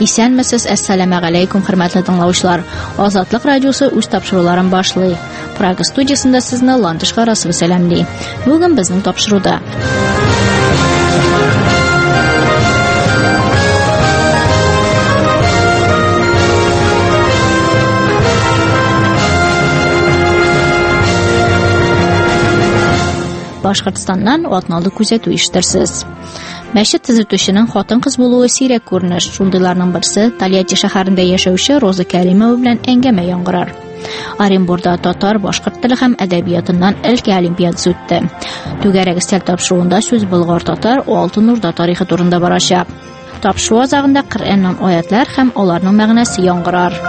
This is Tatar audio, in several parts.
Исәнмесез, әссәламу алейкум, хөрмәтле тыңлаучылар. Азатлык радиосы үз тапшыруларын башлый. Прага студиясында сезне Ландыш Гарасова сәламлый. Бүген безнең тапшыруда Башкортстаннан атналык күзәтү ишетерсез. Мәчет төзүченең хатын-кыз булуы сирәк күренеш. Шундыйларның берсе Тольятти шәһәрендә яшәүче Роза Кәримова белән әңгәмә яңгырар. Оренбургда татар, башкорт теле һәм әдәбиятыннан өлкә олимпиадасы үтте. Түгәрәк стиль тапшыруында сүз болгар татар, Алтын Урда тарихы турында барачак. Тапшыру азагында Коръәннән аятлар һәм аларның мәгънәсе яңгырар.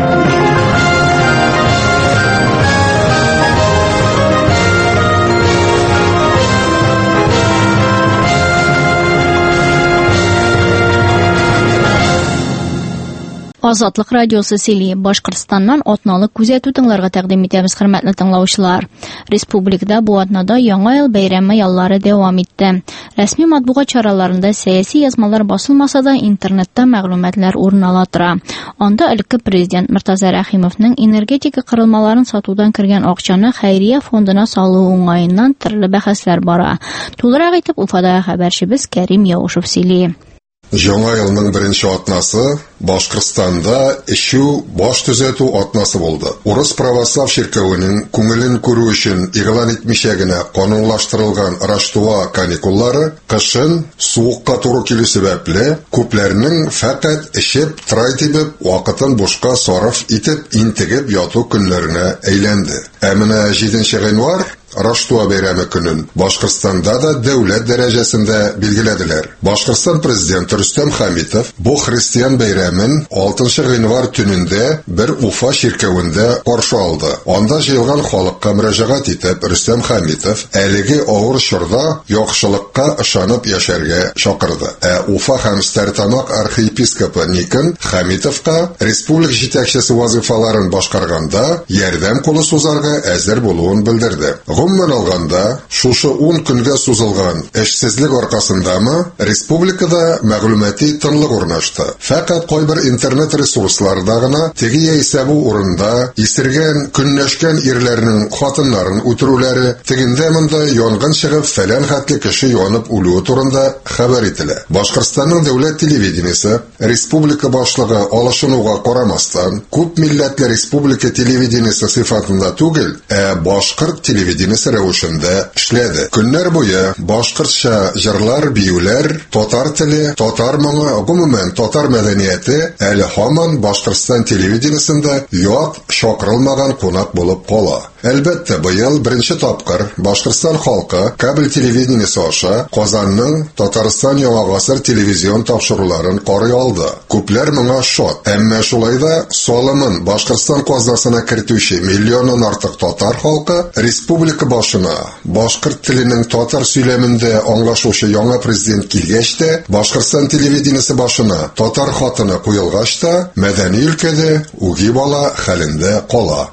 Азатлык радиосы сөйли. Башкортстаннан атналык күзәтү тыңларга тәкъдим итәбез, хөрмәтле тыңлаучылар. Республикада бу атнада яңа ел бәйрәме яллары дәвам итте. Рәсми матбугат чараларында сәяси язмалар басылмаса да интернетта мәгълүматлар урын ала тора. Анда элекке президент Муртаза Рәхимовның энергетика кырылмаларын сатудан кергән акчаны хәйрия фондына салу уңаеннан төрле бәхәсләр бара. Тулырак итеп Уфада хәбәрчебез Кәрим Яушев сөйли. Жаңа елның беренче атнасы Башкортстанда ишү баш төзәтү атнасы булды. Урыс православ ширкәвенең күңелен күрү өчен игълан итмичә генә канунлаштырылган Раштуа каникуллары кышын суыкка туры килү сәбәпле күпләрнең фақат эшеп, трай тибеп, вакытын бушка сарыф итеп интегеп яту көннәренә әйләнде. Ә менә 7 гыйнвар Раштуа бәйрәме көнен Башкортстанда да дәүләт дәрәҗәсендә билгеләделәр. Башкортстан президенты Рөстәм Хәмитов бу христиан бәйрәмен 6 гыйнвар төнендә бер Уфа ширкәвендә каршы алды. Анда җыелган халыкка мөрәҗәгать итеп Рөстәм Хәмитов әлеге авыр чорда яхшылыкка ышанып яшәргә чакырды. Уфа һәм Стәрлетамак архиепископы Никон Хәмитовка республика җитәкчесе вазифаларын башкарганда ярдәм кулы сузарга әзер булуын белдерде. Гомумән алганда, шушы 10 көнгә сузылган эшсезлек аркасындамы республикада мәгълүмати тынлык урнашты. Фақат кайбер интернет ресурсларда гына теге яисә бу урында исергән, көнләшкән ирләрнең хатыннарын үтерүләре, тегендә монда янгын чыгып, фәлән хәтле кеше янып үлүе турында хәбәр ителә. Башкортстанның дәүләт телевидениесе республика башлыгы алышынуга карамастан, күп милләтле республика телевидениесе сыйфатында түгел, башкорт телевидениесе рәвешендә эшләде. Көннәр буе башкортча җырлар, биюләр, татар теле, татар моңы, гомумән татар мәдәнияте әле һаман Башкортстан телевидениесендә ят чакырылмаган кунак булып кала. Әлбәттә, быел беренче тапкыр Башкортстан халкы кабель телевидениесе аша Казанның Татарстан Яңа гасыр телевизион тапшыруларын карый алды. Күпләр моңа шат. Әмма шулай да салымын Башкортстан казнасына кертүче миллионнан артык татар халкы республика башына башкорт теленең татар сөйләмендә аңлашучы яңа президент килгәч тә, Башкортстан телевидениесе башына татар хатыны куелгач та, мәдәни өлкәдә үги бала хәлендә кала.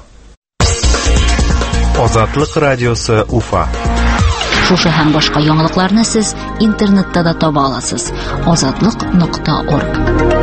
Азатлык радиосы Уфа. Шушы һәм башка яңалыкларны сез интернетта да таба аласыз. Azatlyk.org.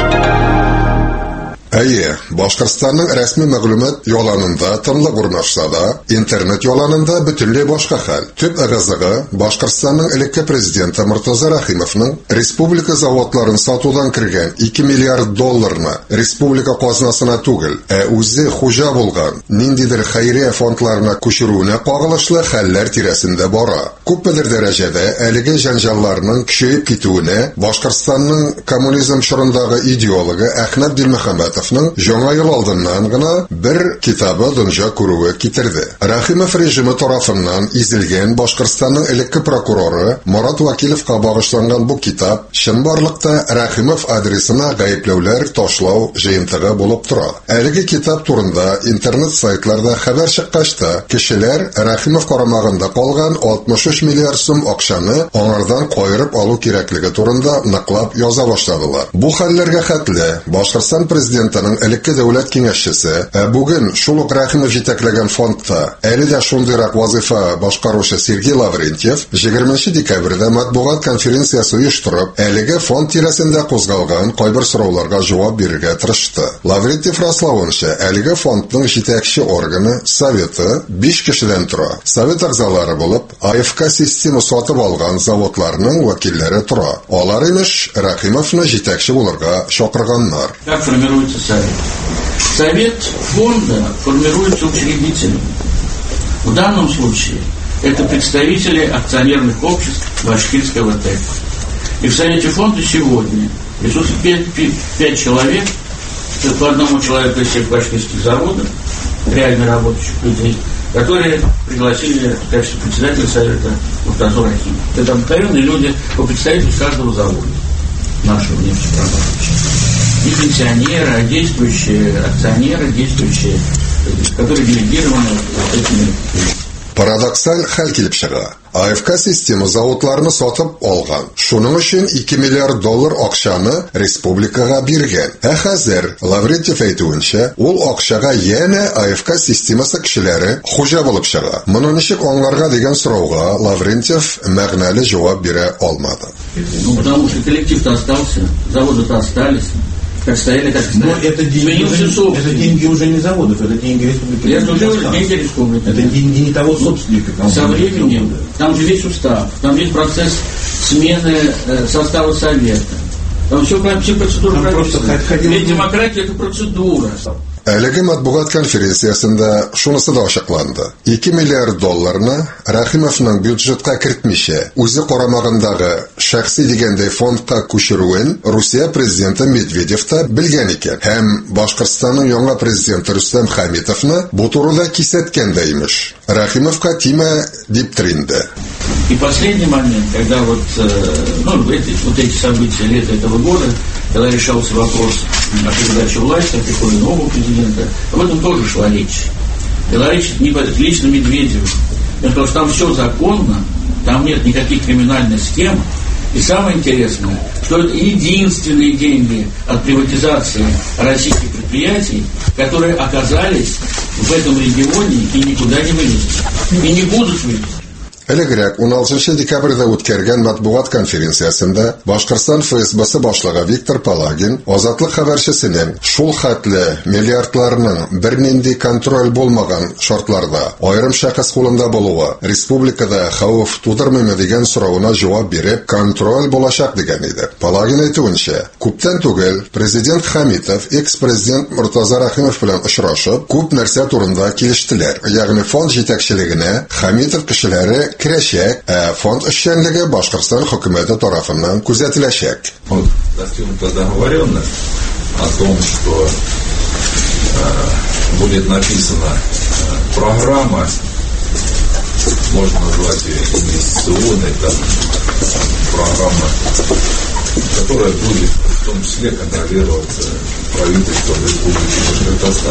Әйе, Башкортстанның рәсми мәгълүмат яланында тынлык урнашса да, интернет яланында бөтенләй башка хәл. Төп агазыгы Башкортстанның элекке президенты Муртаза Рәхимовның республика заводларын сатудан кергән 2 миллиард долларны республика казнасына түгел, үзе хуҗа булган ниндидер хәйрия фондларына күчерүенә кагылышлы хәлләр тирәсендә бара. Күпмедер дәрәҗәдә әлеге җанҗалларның көчәеп китүенә Башкортстанның коммунизм чорындагы идеологы Әхмәт Дилмөхәммәтов жаңа ел алдыннан гына бер китабы дөнья күрүе китерде. Рәхимов режимы тарафыннан изелгән Башкортстанның элекке прокуроры Марат Вакиловка багышланган бу китап чынбарлыкта Рәхимов адресына гаепләүләр ташлау җыентыгы булып тора. Әлеге китап турында интернет сайтларда хәбәр чыккач та, кешеләр Рәхимов карамагында калган 63 миллиард сум акчаны аңардан кайрып алу кирәклеге турында ныклап яза башладылар. Бу хәлләргә хәтле Башкортстан президенты президентының элекке дәүләт киңәшчесе, бүген шул ук Рәхимов җитәкләгән фондта әле дә шундыйрак вазифа башкаручы Сергей Лаврентьев 20 декабрьдә матбугат конференциясе оештырып, әлеге фонд тирәсендә кузгалган кайбер сорауларга җавап бирергә тырышты. Лаврентьев раславынча, әлеге фондның җитәкче органы Советы 5 кешедән тора. Совет әгъзалары булып, АФК система сатып алган заводларның вәкилләре тора. Алар имеш Рәхимовны җитәкче булырга чакырганнар. Как формируется совет? Совет фонда формируется учредителем. В данном случае это представители акционерных обществ Башкирского ТЭК. И в Совете фонда сегодня присутствует 5 человек, по одному человеку из всех башкирских заводов, реально работающих людей, которые пригласили в качестве председателя Совета Муртазу Рахимова. Это обыкновенные люди по представительству каждого завода нашего нефтепродуктового. Не пенсионеры, а действующие акционеры, действующие, которые делегированы этими. Парадоксаль хәл килеп чыга. АФК система заводларны сатып алган. Шуның өчен 2 миллиард доллар акчаны республикага биргән. Хәзер Лаврентьев әйтүенчә, ул акчага янә АФК системасы кешеләре хуҗа булып чыга. Моны ничек аңларга дигән сорауга Лаврентьев мәгънәле җавап бирә алмады. Потому что коллектив-то остался, заводы-то остались. Стояли, как это деньги уже не заводов, это деньги республики. Это уже деньги республики. Это деньги не того собственника. Со временем, там же весь устав, там весь процесс смены состава совета. Там все процедура прописана. Ведь демократия — это процедура. Әлеге матбугат конференциясында шунысы да ачыкланды. 2 миллиард долларны Рәхимовның бюджетка кертмичә, үзе карамагындагы шәхси дигәндәй фондка күчерүен Русия президенты Медведев та белгән икән. Һәм Башкортстанның яңа президенты Рөстәм Хәмитовны бу турыда кисәткән дә имеш. Рәхимовка тимә дип тринде. И последний момент, когда вот эти события лета этого года, когда решался вопрос о передаче власти, о приходе нового президента, об этом тоже шла речь. Была речь лично Медведеву. Потому что там все законно, там нет никаких криминальных схем. И самое интересное, что это единственные деньги от приватизации российских предприятий, которые оказались в этом регионе и никуда не вылезли. И не будут вылезти. Элегрәк 16 декабрьдә үткәргән матбугат конференциясендә Башкортстан ФСБсы башлыгы Виктор Палагин азатлык хәбәрчесенең шул хәтле миллиардларның бернинди контроль булмаган шартларда аерым шәхес кулында булуы республикада хәвеф тудырмыймы дигән соравына җавап биреп, контроль булачак дигән иде. Палагин әйтүенчә, күптән түгел президент Хәмитов экс-президент Муртаза Рәхимов белән очрашып, күп нәрсә турында килештеләр. Ягъни фонд җитәкчелегенә Хәмитов кешеләре керәчәк, фонд эшчәнлеге Башкортстан хөкүмәте тарафыннан күзәтеләчәк. Достигнута договоренность о том, что будет написана программа, можно назвать ее инвестиционной, программа, которая будет в том числе контролировать правительством Республики Башкортостан.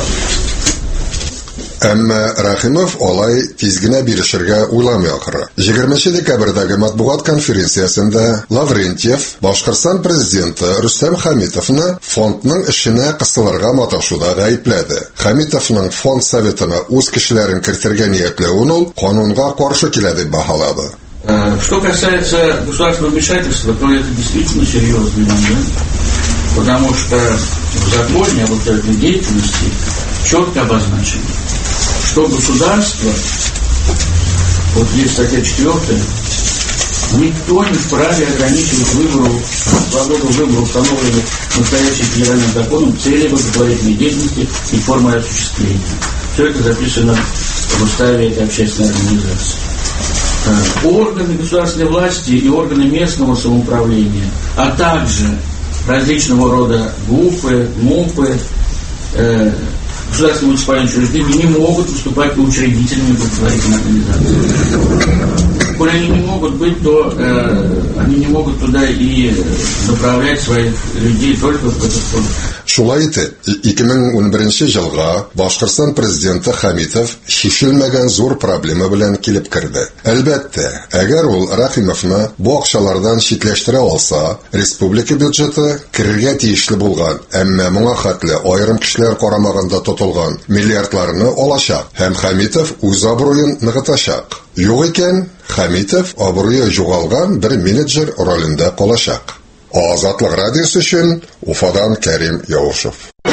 Әмма Рәхимов алай тиз генә бирешергә уйламый ахыры. 20 декабрьдәге матбугат конференциясендә Лаврентьев Башкортстан президенты Рөстәм Хәмитовны фондның эшенә кысылырга маташуда гаепләде. Хәмитовның фонд советына үз кешеләрен кертергә ниятләвен ул канунга каршы килә дип баһалады. Что касается государственного вмешательства, то это действительно серьезный момент, потому что в законе об этой деятельности четко обозначено, что государство, вот есть статья 4, никто не вправе ограничивать свободу выбора, установленных настоящим федеральным законом, цели благотворительной деятельности и формы осуществления. Все это записано в уставе этой общественной организации. Органы государственной власти и органы местного самоуправления, а также различного рода ГУФы, МУПы, государственные муниципальные учреждения не могут выступать учредителями благотворительной организации. Коли они не могут быть, то они не могут туда и направлять своих людей только в этот фонд. Шулай итеп, 2011 елга Башкортстан президенты Хамитов шишелмәгән зур проблема белән килеп керде. Әлбәттә, әгәр ул Рахимовны бу акчалардан читләштерә алса, республика бюджеты кирергә тиешле булган, әмма моңа хәтле аерым кешеләр карамагында тотылган миллиардларны алачак һәм Хамитов үз абруен ныгытачак. Юк икән, Хамитов абруе югалган бер менеджер ролендә калачак. Азатлык радиосы өчен Уфадан Кәрим Яушев.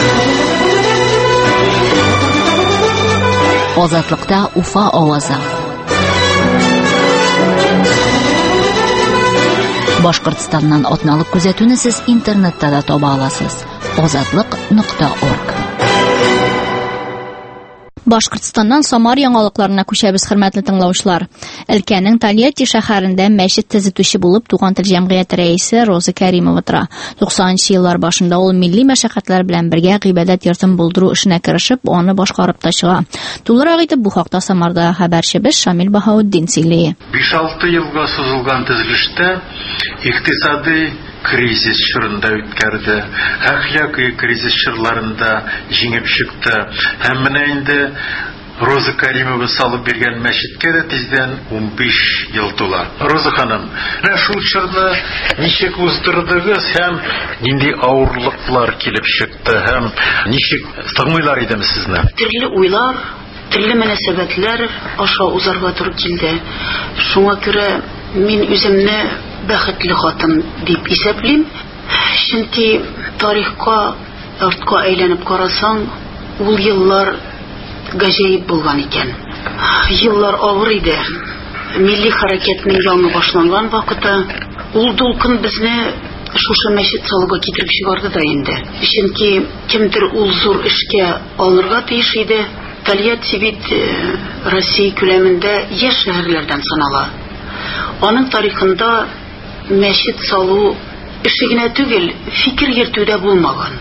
Азатлыкта Уфа авазы. Башкортстаннан атналык күзәтүне сез интернетта да таба аласыз. Azatlyk.org. Башкортстаннан Самар яңалыкларына күчәбез, хөрмәтле тыңлаучылар. Өлкәнең Тольятти шәһәрендә мәчет төзетүче булып туган тел җәмгыяте рәисе Роза Кәримова тора. 90-нчы еллар башында ул милли мәшәкатьләр белән бергә гыйбадәт йортын булдыру эшенә керешеп, аны башкарып та чыга. Тулырак итеп бу хакта Самарда хәбәрчебез Шамил Баһауддин сөйли. 5-6 елга сузылган төзелештә икътисади кризис чорында үткәрде. Әхлакый кризис чорларында җиңеп чыкты. Һәм менә инде Роза Кәримова салып биргән мәчеткә дә тиздән 15 ел тула. Роза ханым, менә шул чорны ничек уздырдыгыз һәм нинди авырлыклар килеп чыкты һәм ничек тыңмыйлар идеме сезне? Төрле уйлар, төрле мөнәсәбәтләр аша узарга туры килде. Шуңа күрә мин үземне бәхетле хатын дип исәплим. Чөнки тарихка артка әйләнеп карасаң, ул еллар гаҗәеп булган икән. Еллар авыр иде. Милли хәрәкәтнең яңа башланган вакыты, ул дулкын безне шушы мәчет салуга китереп чыгарды да инде. Чөнки кемдер ул зур эшкә алырга тиеш иде. Тольятти бит Россия күләмендә яшь шәһәрләрдән санала. Аның тарихында мәчет салу эше генә түгел, фикер йөртүдә булмаган.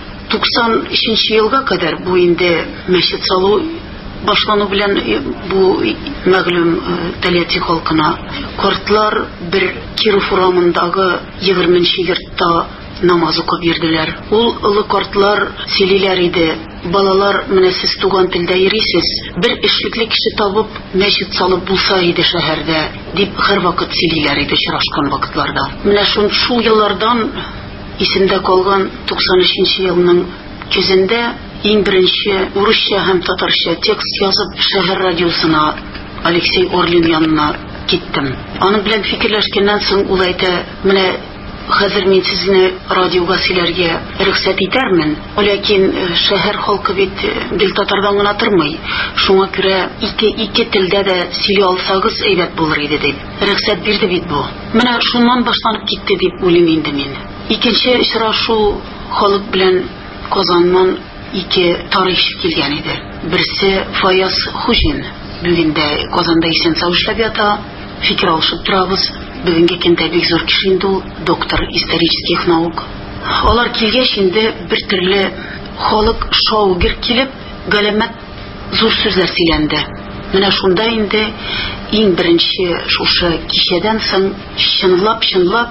93 елга кадәр бу инде мәчет салу башлану белән бу мәгълүм Тольятти халкына. Картлар бер Киров урамындагы 20-нче йортта намаз укып йөрделәр. Ул олы картлар сөйлиләр иде. Балалар, менә сез туган телдә йөрисез, бер эшлекле кеше табып мәчет салып булса иде шәһәрдә, дип һәр вакыт сөйлиләр иде чырашкан вакытларда. Менә шул еллардан исемдә калган 93 елның көзендә иң беренче урысча һәм татарча текст язып шәһәр радиосына Алексей Орлин янына киттем. Аның белән фикерләшкәннән соң ул әйтә, менә хәзер мин сезне радиога сөйләргә рөхсәт итәрмен, ләкин шәһәр халкы бит гел татардан гына тормый. Шуңа күрә ике телдә дә сөйли алсагыз әйбәт булыр иде дип рөхсәт бирде бит бу. Менә шуннан башланып китте дип уйлыйм инде мин. Икенче очрашу халык белән Казаннан ике тарихчы килгән иде. Берсе Фаяз Хуҗин, бүген дә Казанда исән-сау эшләп ята. Фикер алышып торабыз. Бүгенге көндә бик зур кеше инде ул, доктор исторических наук. Алар килгәч инде бер төрле халык шаугыр килеп, галәмәт зур сүзләр сөйләнде. Менә шунда инде иң беренче шушы кичәдән соң чынлап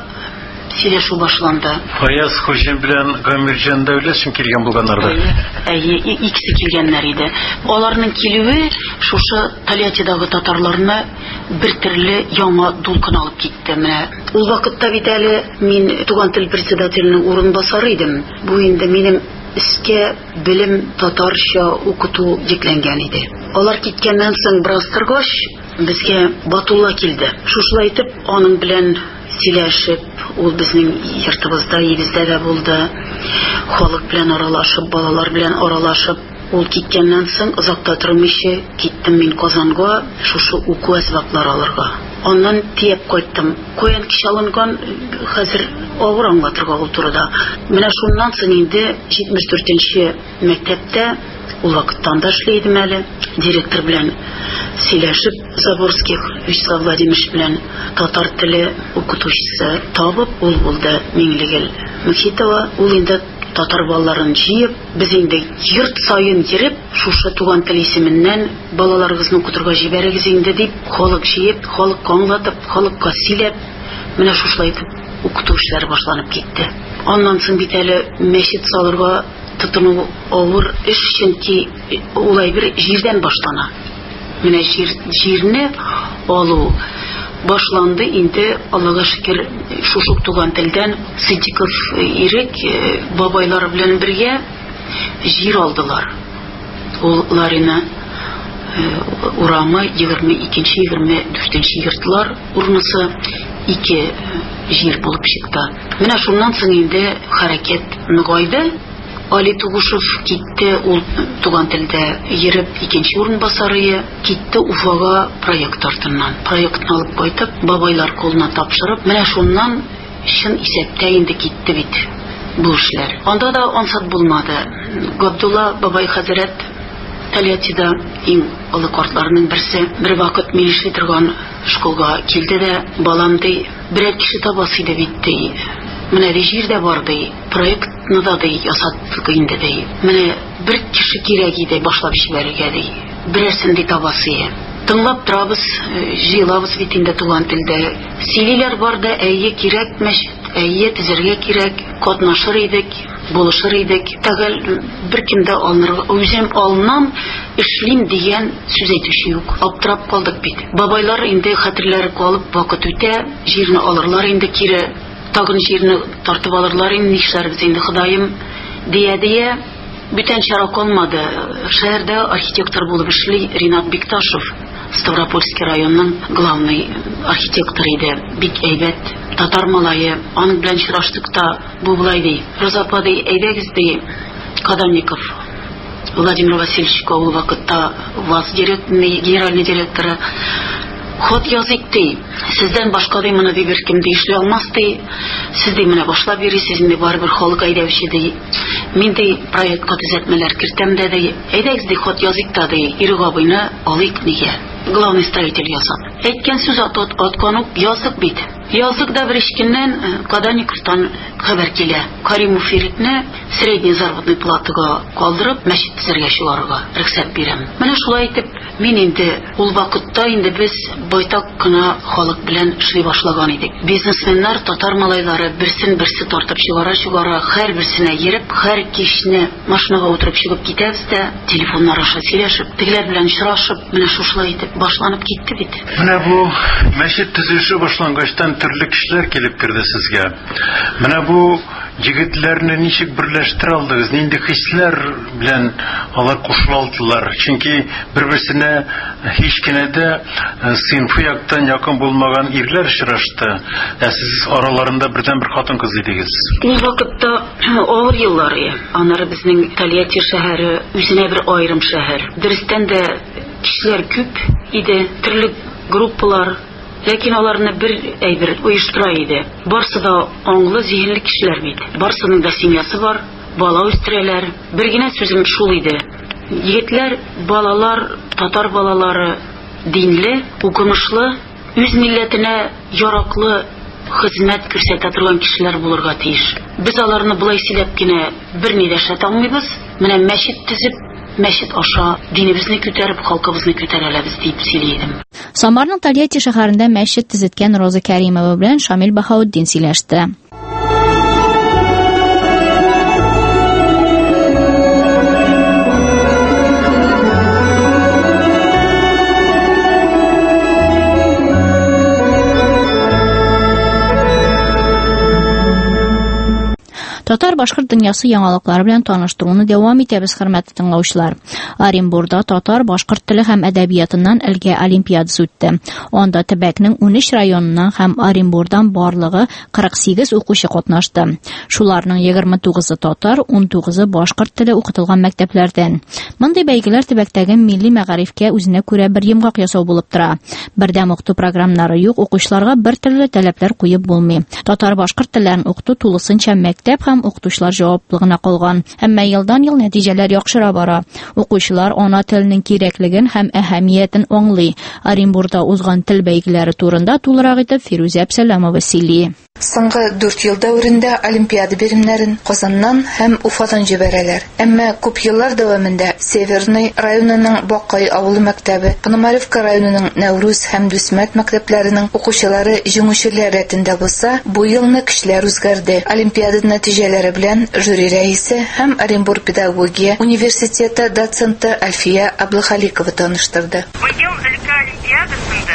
сөйләшү башланды. Фаяз Хуҗин белән Гамирҗан Дәүләтшин килгән булганнар. Икесе килгәннәр иде. Аларның килүе шушы Тольяттидагы татарларны бер төрле яңа дулкын алып китте. Менә ул вакытта бит әле мин туган тел председателенең урынбасары идем. Бу инде минем искә белем татарча укыту йөкләнгән иде. Алар киткәннән соң бераз торгач, безгә Батулла килде. Шушылай итеп, аның белән сөйләшеп, ул безнең йортыбызда, егездә дә булды. Халык белән аралашып, балалар белән аралашып, ул киткәннән соң озакта тормыйча киттем мин Казанга шушы уку әсбаплар алырга. Аннан тиеп кайттым. Каян кич алынган, хәзер авыр аңлатырга ул турыда. Менә шуннан соң инде 74-нче мәктәптә ул вакыттан да эшләйдем әле. Директор белән сөйләшеп, Заборских Вячеслав Владимирович белән татар теле укытучысы табып, ул булды Миңлегел Мөхитова. Ул инде татар балаларын җыеп, без инде йорт сайын йөреп, шушы туган тел исеменнән балаларыгызны укытырга җибәрегез инде дип, халык җыеп, халыкка аңлатып, халыкка сөйләп, менә шушылай итеп укыту эшләре башланып китте. Аннан соң бит әле мәчет салырга тотыну авыр эш, чөнки улай бер җирдән башлана. Менә җирне алу башланды инде, Аллага шөкер, шушук туган телдән Сидиков ирек бабайлары белән бергә җир алдылар. Улларына урамы 22-24 йортлар урнысы 2 җир булып чыкты. Менә шуннан соң инде хәрәкәт ныгайды. Али Тугушев китте, ул туган телдә йөреп 2нче урынбасары, китте Уфага проект артыннан. Проектны алып кайтып, бабайлар кулына тапшырып, менә шуннан чын исәптә инде китте бит бу эшләр. Анда да ансат булмады. Габдулла бабай хәзрәт Тольяттида иң олы картларның берсе бер вакыт мин эшли торган школга килде дә, балам ди, берәр кеше табасы иде бит ди. Менә ди җирдә бар ди, проектны да ди ясаттык инде ди. Менә бер кеше кирәк иде башлап җибәрергә ди. Берәрсен ди табасы. Тыңлап торабыз, җыелабыз бит инде туган телдә. Сөйлиләр бар да, әйе кирәк мәчет, әйе төзергә кирәк, катнашыр идек, булышыр идек. Тагыл беркем дә алнырга, үзем алнам, эшлим дигән сүз әйтүче юк. Аптырап калдык бит. Бабайлар инде хәтерләре калып, вакыт үтә, җирне алырлар инде кире. Тагын җирне тартып алырлар инде, нишләрбез инде Ходаем дия. Бүтән чара калмады. Шәһәрдә архитектор булып эшли Ринат Бикташев, Ставропольский районның главный архитектор иде. Бик әйбәт татар малае. Аның белән чыраштык та, бу булай ди. Розапа ди, әйдәгез ди, Кадамников Владимир Васильевич ул вакытта ВАЗ генеральный директоры ход язык ди. Сездән башка ди моны ди беркем ди эшли алмас ди. Сез ди менә башлап бирисез инде, барыбер халык әйдәүче ди. Мин ди проектка төзәтмәләр кертәм дә ди. Әйдәгез ди ход язык та ди. Ирек абыйны алыйк нигә? Главный строитель ясап. Әйткән сүз аткан язык бит. Язык да бер ичкеннән Каданиковтан хәбәр килә. Каримов Ирекне средний заработный платага калдырып, мәчет төзергә чыгарырга рөхсәт бирәм. Менә шулай итеп, мин инде ул вакытта инде без байтак кына халык белән эшли башлаган идек. Бизнесменнар, татар малайлары берсен-берсе тартып чыгара, һәр берсенә йөреп, һәр кичне машинага утырып чыгып китәбез дә, телефоннар аша сөйләшеп, тегеләр белән очрашып, менә шулай итеп башланып китте бит. Менә бу мәчет төзүше башлангачтан төрле кешеләр килеп керде сезгә. Менә бу егетләрне ничек берләштерә алдыгыз? Нинди хисләр белән алар кушылдылар? Чөнки бер-берсенә һич кенә дә сыйнфы яктан якын булмаган ирләр очрашты. Сез араларында бердән-бер хатын-кыз идегез. Ул вакытта авыр еллар иде. Аннары безнең Тольятти шәһәре үзенә бер аерым шәһәр. Дөрестән дә кешеләр күп иде, төрле группалар. Ләкин аларны бер әйбер оештыра иде. Барсы да аңлы, зиһенле кешеләр бит. Барсының да семьясы бар, бала үстерәләр. Бер генә сүзем шул иде. Егетләр, балалар, татар балалары динле, укымышлы, үз милләтенә яраклы хезмәт күрсәтә торган кешеләр булырга тиеш. Без аларны булай сөйләп кенә берни дә эшләтә алмыйбыз. Менә мәчет төзеп, мәчет аша динебезне күтәреп, халкыбызны күтәрәләбез дип сөйләйдем. Самарның Тольятти шәһәрендә мәчет төзеткән Роза Кәримова белән Шамил Баһаутдин сөйләште. Татар-башкорт дөньясы яңалыклары белән таныштыруны дәвам итәбез, хөрмәтле тыңлаучылар. Оренбургда татар-башкорт теле һәм әдәбиятыннан элгә олимпиадасы үтте. Анда Төбәкнең 13 районыннан һәм Оренбургдан барлыгы 48 укучы катнашты. Шуларның 29-ы татар, 19-ы башкорт теле укытылган мәктәпләрдән. Мондый бәйгеләр Төбәктәге милли мәгарифкә үзенә күрә бер йомгак ясау булып тора. Бердәм укыту программнары юк, укучыларга бер төрле таләпләр куеп булмый. Татар-башкорт телләрен укыту тулысынча мәктәп һәм укытучылар җаваплыгына калган. Әмма елдан ел нәтиҗәләр яхшыра бара. Укучылар ана теленең кирәклеген һәм әһәмиятен аңлый. Оренбургда узган тел бәйгеләре турында тулырак итеп Фирүзә Әбсәләмова сөйли. Соңгы 4 ел дәврендә олимпиада биремнәрен Казаннан һәм Уфадан җибәрәләр. Әмма күп еллар дәвамында Северный районының Бакай авылы мәктәбе, Пономаревка районының Нәүрүз һәм Дүсмәт мәктәпләренең укучылары җиңүчеләр рәтендә булса, бу елны кешеләр үзгәрде. Олимпиада нәтиҗәләре белән жюри рәисе һәм Оренбур педагогия университеты доценты Альфия Абдулхаликова таныштырды. Быел өлкә олимпиадасында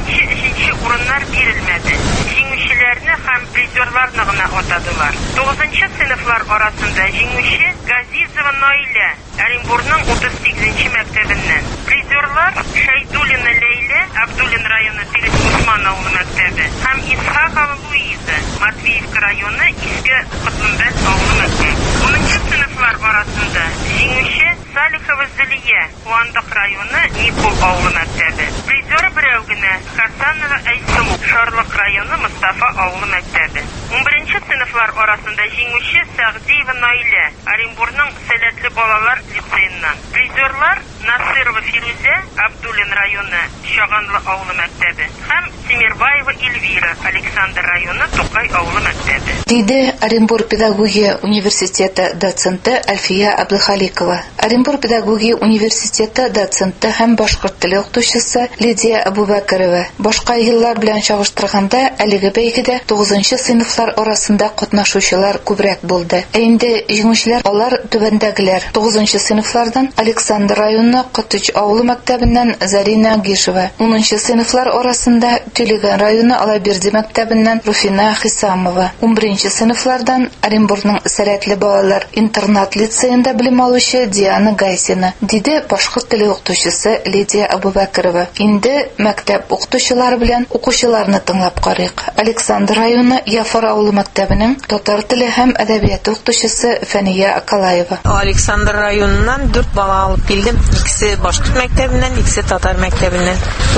2-3 урыннар бирелмәде. Җиңүчеләрне һәм призерларны гына атадылар. 9-нчы сыйныфлар арасында җиңүче Газизова Наилә, Оренбурның 38-нче мәктәбеннән. Призерлар Шәйдуллина Ләйлә, Абдуллин районы Тирес Усман авылы мәктәбе һәм Исхакова Луиза, Матвеевка районы Иске Котлымбәт авылы мәктәбе. 10-нчы сыйныфлар арасында җиңүче Салихова Зөлия, Куандык районы Никол авылы мәктәбе. Призеры берәү генә Хасанова Айсылу, Шарлык районы Мустафа авылы мәктәбе. 11-нче сыйныфлар арасында җиңүче Сәгъдиева Наилә, Оренбурның Сәләтле балалар лицейыннан. Призерлар Насырова Фируза, Абдуллин районы Шаганлы авылы мәктәбе һәм Тимирбаева Эльвира, Александр районы Тукай авылы мәктәбе. Диде Оренбур педагогия университеты доценты Альфия Абдулхаликова. Оренбур педагогия университеты доценты һәм башкорт теле укытучысы Лидия Абубакарова. Башка еллар белән чагыштырганда, әлеге бәйгедә 9-нчы сыйныфлар арасында катнашучылар күбрәк булды. Инде җиңүчеләр алар түбәндәгеләр: 9-нчы сыйныфлардан Александр районы Котыч авылы мәктәбеннән Зарина Гишева, 10-нчы сыйныфлар арасында Тюлеган районы Алаберди мәктәбеннән Руфина Хисамова, 11-нче сыйныфлардан Оренбурның Сәләтле балалар интернат лицейында белем алучы Диана Гайсина, диде башкорт теле укытучысы Лидия Абубакарова. Инде мәктәп укытучылары белән укучыларны тыңлап карыйк. Александр районы Яфар авылы мәктәбенең татар теле һәм әдәбияты укытучысы Фәния Акалаева. Александр районыннан 4 бала алып килдем. Икесе башкорт мәктәбеннән, икесе татар мәктәбеннән.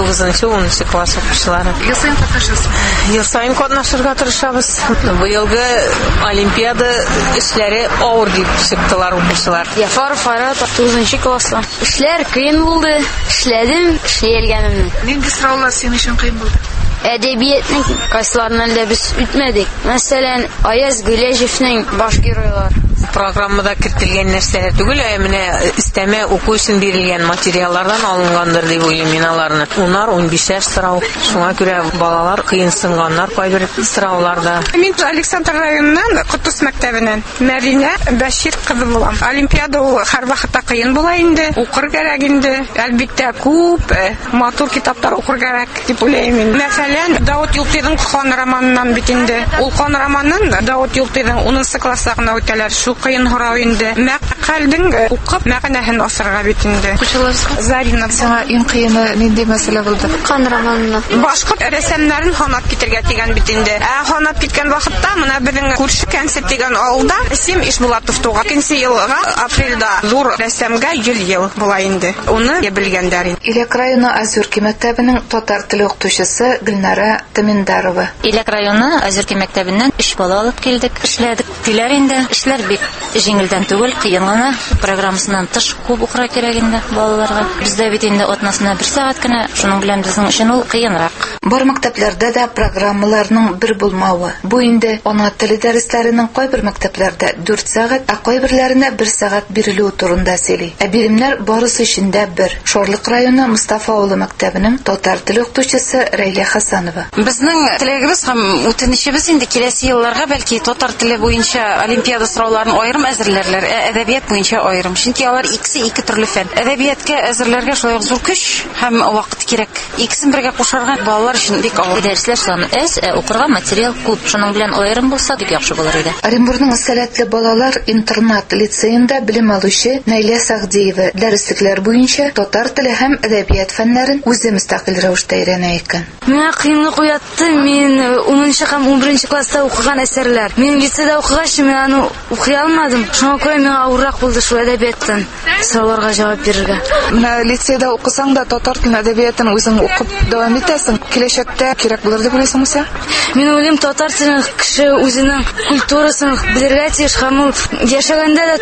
9-10 класс укучылары. Ел сайын катнашасыз? Ел сайын катнашырга тырышабыз. Быелгы олимпиада эшләре авыр дип чыктылар укучылар. Яфар Фарат 9-нчы класста. Эшләр кыен булды. Эшләдем, эшләгәнемне. Нинди сораулар синең өчен кыен булды? Әдәбиятның кайсыларынан да без үтмәдек. Мәсәлән, Аяз Гөләҗевнең баш геройлар. Программада кертелгән нәрсәләр түгел, менә истәмә уку өчен бирелгән материаллардан алынгандыр дип уйлыйм мин аларны. Унар 15 сорау. Шуңа күрә балалар кыенсынганнар кайбер сорауларда. Мин Александр районыннан Кутус мәктәбеннән Мәринә Бәшир кызы булам. Олимпиада ул һәр вакытта кыен була инде. Укыр кирәк инде. Әлбәттә күп матур китаплар укыр кирәк дип уйлыйм мин. Мәсәлән, Давыт Юлтыйның Хан романынан бит инде. Ул Хан романын Давыт Юлтыйның 10-нчы класста гына үтәләр. Шу кыен һорау инде. Мәкалдың укып мәгънәһен асырга бит инде. Зарина, сиңа иң кыены нинди мәсьәлә булды? Хан романына. Башкорт рәссамнарын ханап китергә дигән бит инде. Ханап киткән вакытта менә безнең күрше Кәнсеп дигән авылда Сим Ишбулатов туган. 2 елга апрельдә зур рәссамга 100 ел була инде. Уны белгәннәр. Илек районы Азурки мәктәбенең татар теле укытучысы Гөлнара Тәминдарова. Илек районы Азурки мәктәбеннән 3 бала алып килдек. Эшләдек. Диләр инде. Эшләр бик җиңелдән түгел, кыен гына. Программасыннан тыш күп укыра кирәк инде балаларга. Бездә бит инде атнасына 1 сәгать кенә, шуның белән безнең өчен ул кыенрак. Бар мәктәпләрдә дә программаларның бер булмавы. Бу инде ана теле дәресләренең кайбер мәктәпләрдә 4 сәгать, а кайберләренә 1 сәгать бирелү турында сөйли. Ә биремнәр барысы өчен дә бер. Шарлык районы Мустафа авылы мәктәбенең татар теле укытучысы Рәйлә Хасанова. Безнең теләгебез һәм үтенечебез инде киләсе елларга бәлки татар теле буенча олимпиада сорауларын аерым әзерләрләр, әдәбият буенча аерым. Чөнки алар икесе ике төрле фән. Әдәбиятка әзерләргә шулай зур көч һәм вакыт кирәк. Икесен бергә кушарга балалар өчен бик авыр. Дәресләр саны әз, укырга материал күп. Шуның белән аерым булса бик яхшы булыр иде. Оренбурның Сәләтле балалар интернат лицейында белем алучы Наилә Сәгъдиева дәреслекләр буенча татар теле һәм әдәбият фәннәрен үзе мөстәкыйль рәвештә өйрәнә икән. Миңа кыенлык уятты. Мин 10-нчы һәм 11-нче класста укыган әсәрләр. Мин лицейда укыгач, мин аны укый алмадым. Шуңа күрә миңа авыррак булды шул әдәбияттан сорауларга җавап бирергә. Менә лицейда укысаң да татар телен әдәбиятын үзең укып дәвам итәсең. Киләчәктә кирәк булыр дип уйлыйсыңмы син? Мин уйлыйм, татар телен кеше үзенең культурасын белергә тиеш һәм ул яшәгәндә дә төрле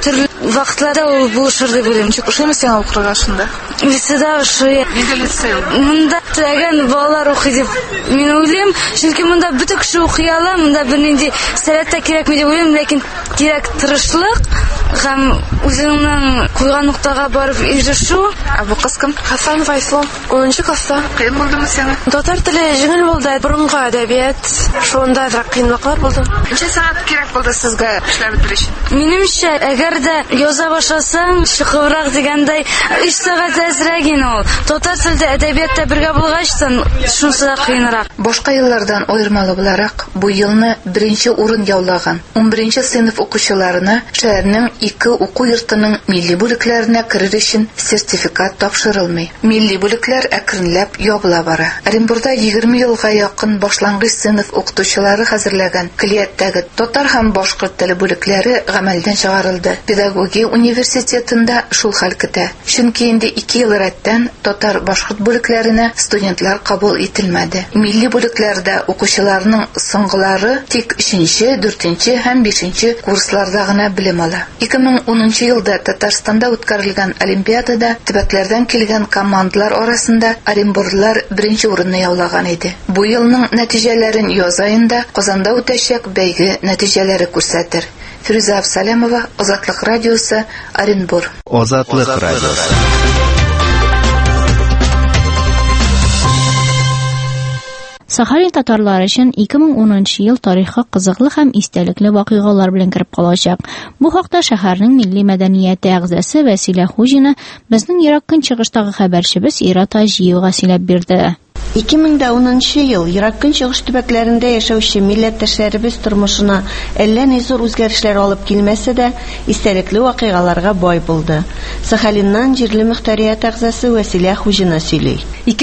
вакытларда ул булышыр дип уйлыйм. Ошоймы сиңа укырга шунда? Лицейда ошой. Мында теләгән балалар укый дип мин уйлыйм. Чөнки монда бөтен кеше укый ала, монда бернинди сәләт кирәкми дип уйлыйм, ләкин кирәк тырышлык һәм үзеңнең куйган ноктага барып ирешү. Бу кыз кем? Хасанова Ислам. 10-нчы класста. Кыен булдымы сиңа? Татар теле җиңел булды, борынгы әдәбият. Шунда да кыенлыклар булды. Ничә сәгать кирәк булды сезгә эшләп бетерү өчен? Минемчә, әгәр дә яза башласаң, чыгыбрак дигәндәй 3 сәгать әзрәк инде ул. Татар теле әдәбиятта бергә булгачтан, шунысы да кыенрак. Башка еллардан аермалы буларак, бу елны 1-нче урын яулаган 11-нче сыйныф укучыларына шәһәрнең 2 уку йортының милли бүлекләренә керер өчен сертификат тапшырылмый. Милли бүлекләр әкренләп ябыла бара. Оренбургда 20 елга якын башлангыч сыйныф укытучылары хәзерләгән Клияттәге татар һәм башкорт теле бүлекләре гамәлдән чыгарылды. Педагогия университетында шул хәл көтә. Чөнки инде 2 ел рәттән татар-башкорт бүлекләренә студентлар кабул ителмәде. Милли бүлекләрдә укучыларның соңгылары тик 3-нче, 4-нче һәм 5-нче курсларда гына белем ала. 2010 елда Татарстанда үткәрелгән олимпиадада төбәкләрдән килгән командалар арасында оренбурлылар 1-нче урынны яулаган иде. Бу елның нәтиҗәләрен яз аенда Казанда үтәчәк бәйге нәтиҗәләре күрсәтер. Фируза Абсалямова, Азатлык радиосы, Оренбур. Азатлык радиосы. Сахалин татарлары өчен 2010 ел тарихы кызыклы һәм истәлекле вакыйгалар белән кереп калачак. Бу хакта шәһәрнең милли мәдәнияте әгъзасы Вәсилә Хуҗина безнең Ирак көнчыгыштагы хәбәрчебез Ирата Җиюга сөйләп бирде. 2010 ел Ирак көнчыгыш төбәкләрендә яшәүче милләттәшләребез тормышына әллә ни зур үзгәрешләр алып килмәсә дә, истәлекле вакыйгаларга бай булды. Сахалиннан җирле мөхтәрият әгъзасы Вәсилә Хуҗина сөйли.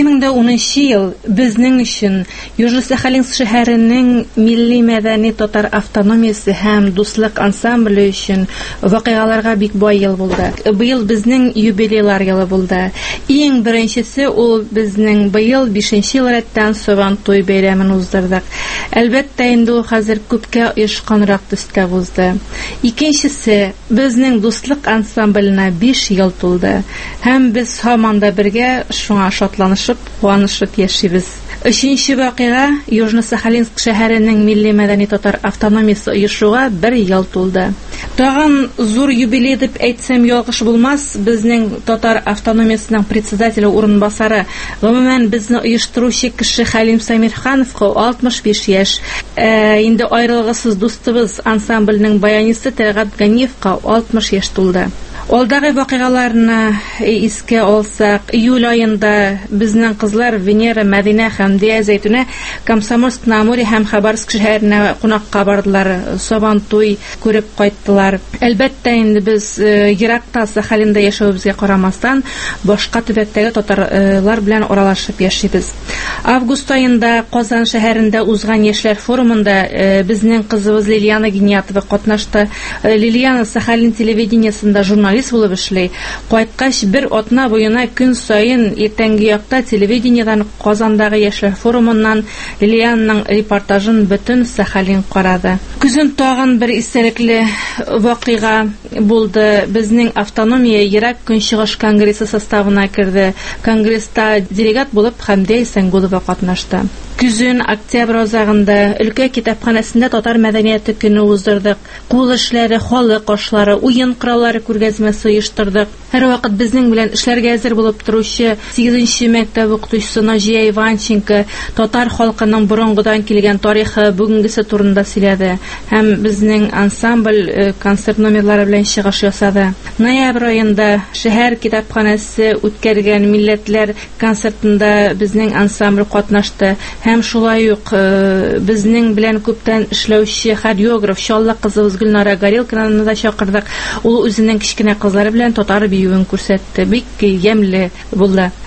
2010 ел безнең өчен Южный Сахалин шәһәренең милли мәдәни татар автономиясе һәм дуслык ансамбле өчен вакыйгаларга бик бай ел булды. Быел безнең юбилейлар елы булды. Иң беренчесе ул безнең быел 5-нче ел рәттән Сабан туй бәйрәмен уздырдык. Әлбәттә инде ул хәзер күпкә оешканрак төскә узды. Икенчесе, безнең дуслык ансамбленә 5 ел тулды. Һәм без һаман да бергә шуңа шатланышып, куанышып яшибез. Өченче вакыйга Южный Сахалинск шәһәренең милли мәдәни татар автономиясе оешуга 1 ел тулды. Тагын зур юбилей дип әйтсәм ялгыш булмас, безнең татар автономиясенең председателе урынбасары, гомумән безне оештыручы кеше Хәлим Самирхановка 65 яшь. Инде аерылгысыз дустыбыз ансамбленең баянисты Тәлгать Ганиевка 60 яшь тулды. Алдагы вакыйгаларны искә алсак, июль аенда безнең кызлар Венера, Мәдинә һәм Зәйтүнә Комсомольск, Намури һәм Хабаровск шәһәренә кунакка бардылар, Сабан туй күреп кайттылар. Әлбәттә инде без Иракта, Сахалинда яшәүебезгә карамастан, башка төбәктәге татарлар белән аралашып яшибез. Август аенда Казан шәһәрендә узган яшьләр форумында безнең кызыбыз Лилияна Гениятова катнашты. Лилияна Сахалин телевидениесында журналист булып эшли. Кайткач бер атна буена көн сайын иртәнге якта телевидениедан Казандагы яшьләр форумыннан Лилиянның репортажын бөтен Сахалин карады. Күзен тагын бер истәлекле вакыйга булды. Безнең автономия Ирак көнчыгыш конгрессы составына керде. Конгресста делегат булып Хәмдә Исәнгулова катнашты. Күзен октябрь азагында өлкә китапханәсендә татар мәдәнияте көне уздырдык. Кул эшләре, халык ашлары, уен кораллары күргәзмәсе оештырдык. Һәрвакыт безнең белән эшләргә әзер булып торучы 8нче мәктәп укытучысы Наҗия Иванченко татар халкының борынгыдан килгән тарихы, бүгенгесе турында сөйләде һәм безнең ансамбль концерт номерлары белән чыгыш ясады. Ноябрь аенда шәһәр китапханәсе үткәргән милләтләр концертында безнең ансамбль катнашты. Һәм шулай ук безнең белән күптән эшләүче хореограф Чаллы кызыбыз Гөлнара Горелканы да чакырдык. Ул үзенең кичкенә кызлары белән татар биюен күрсәтте. Бик ямьле булды.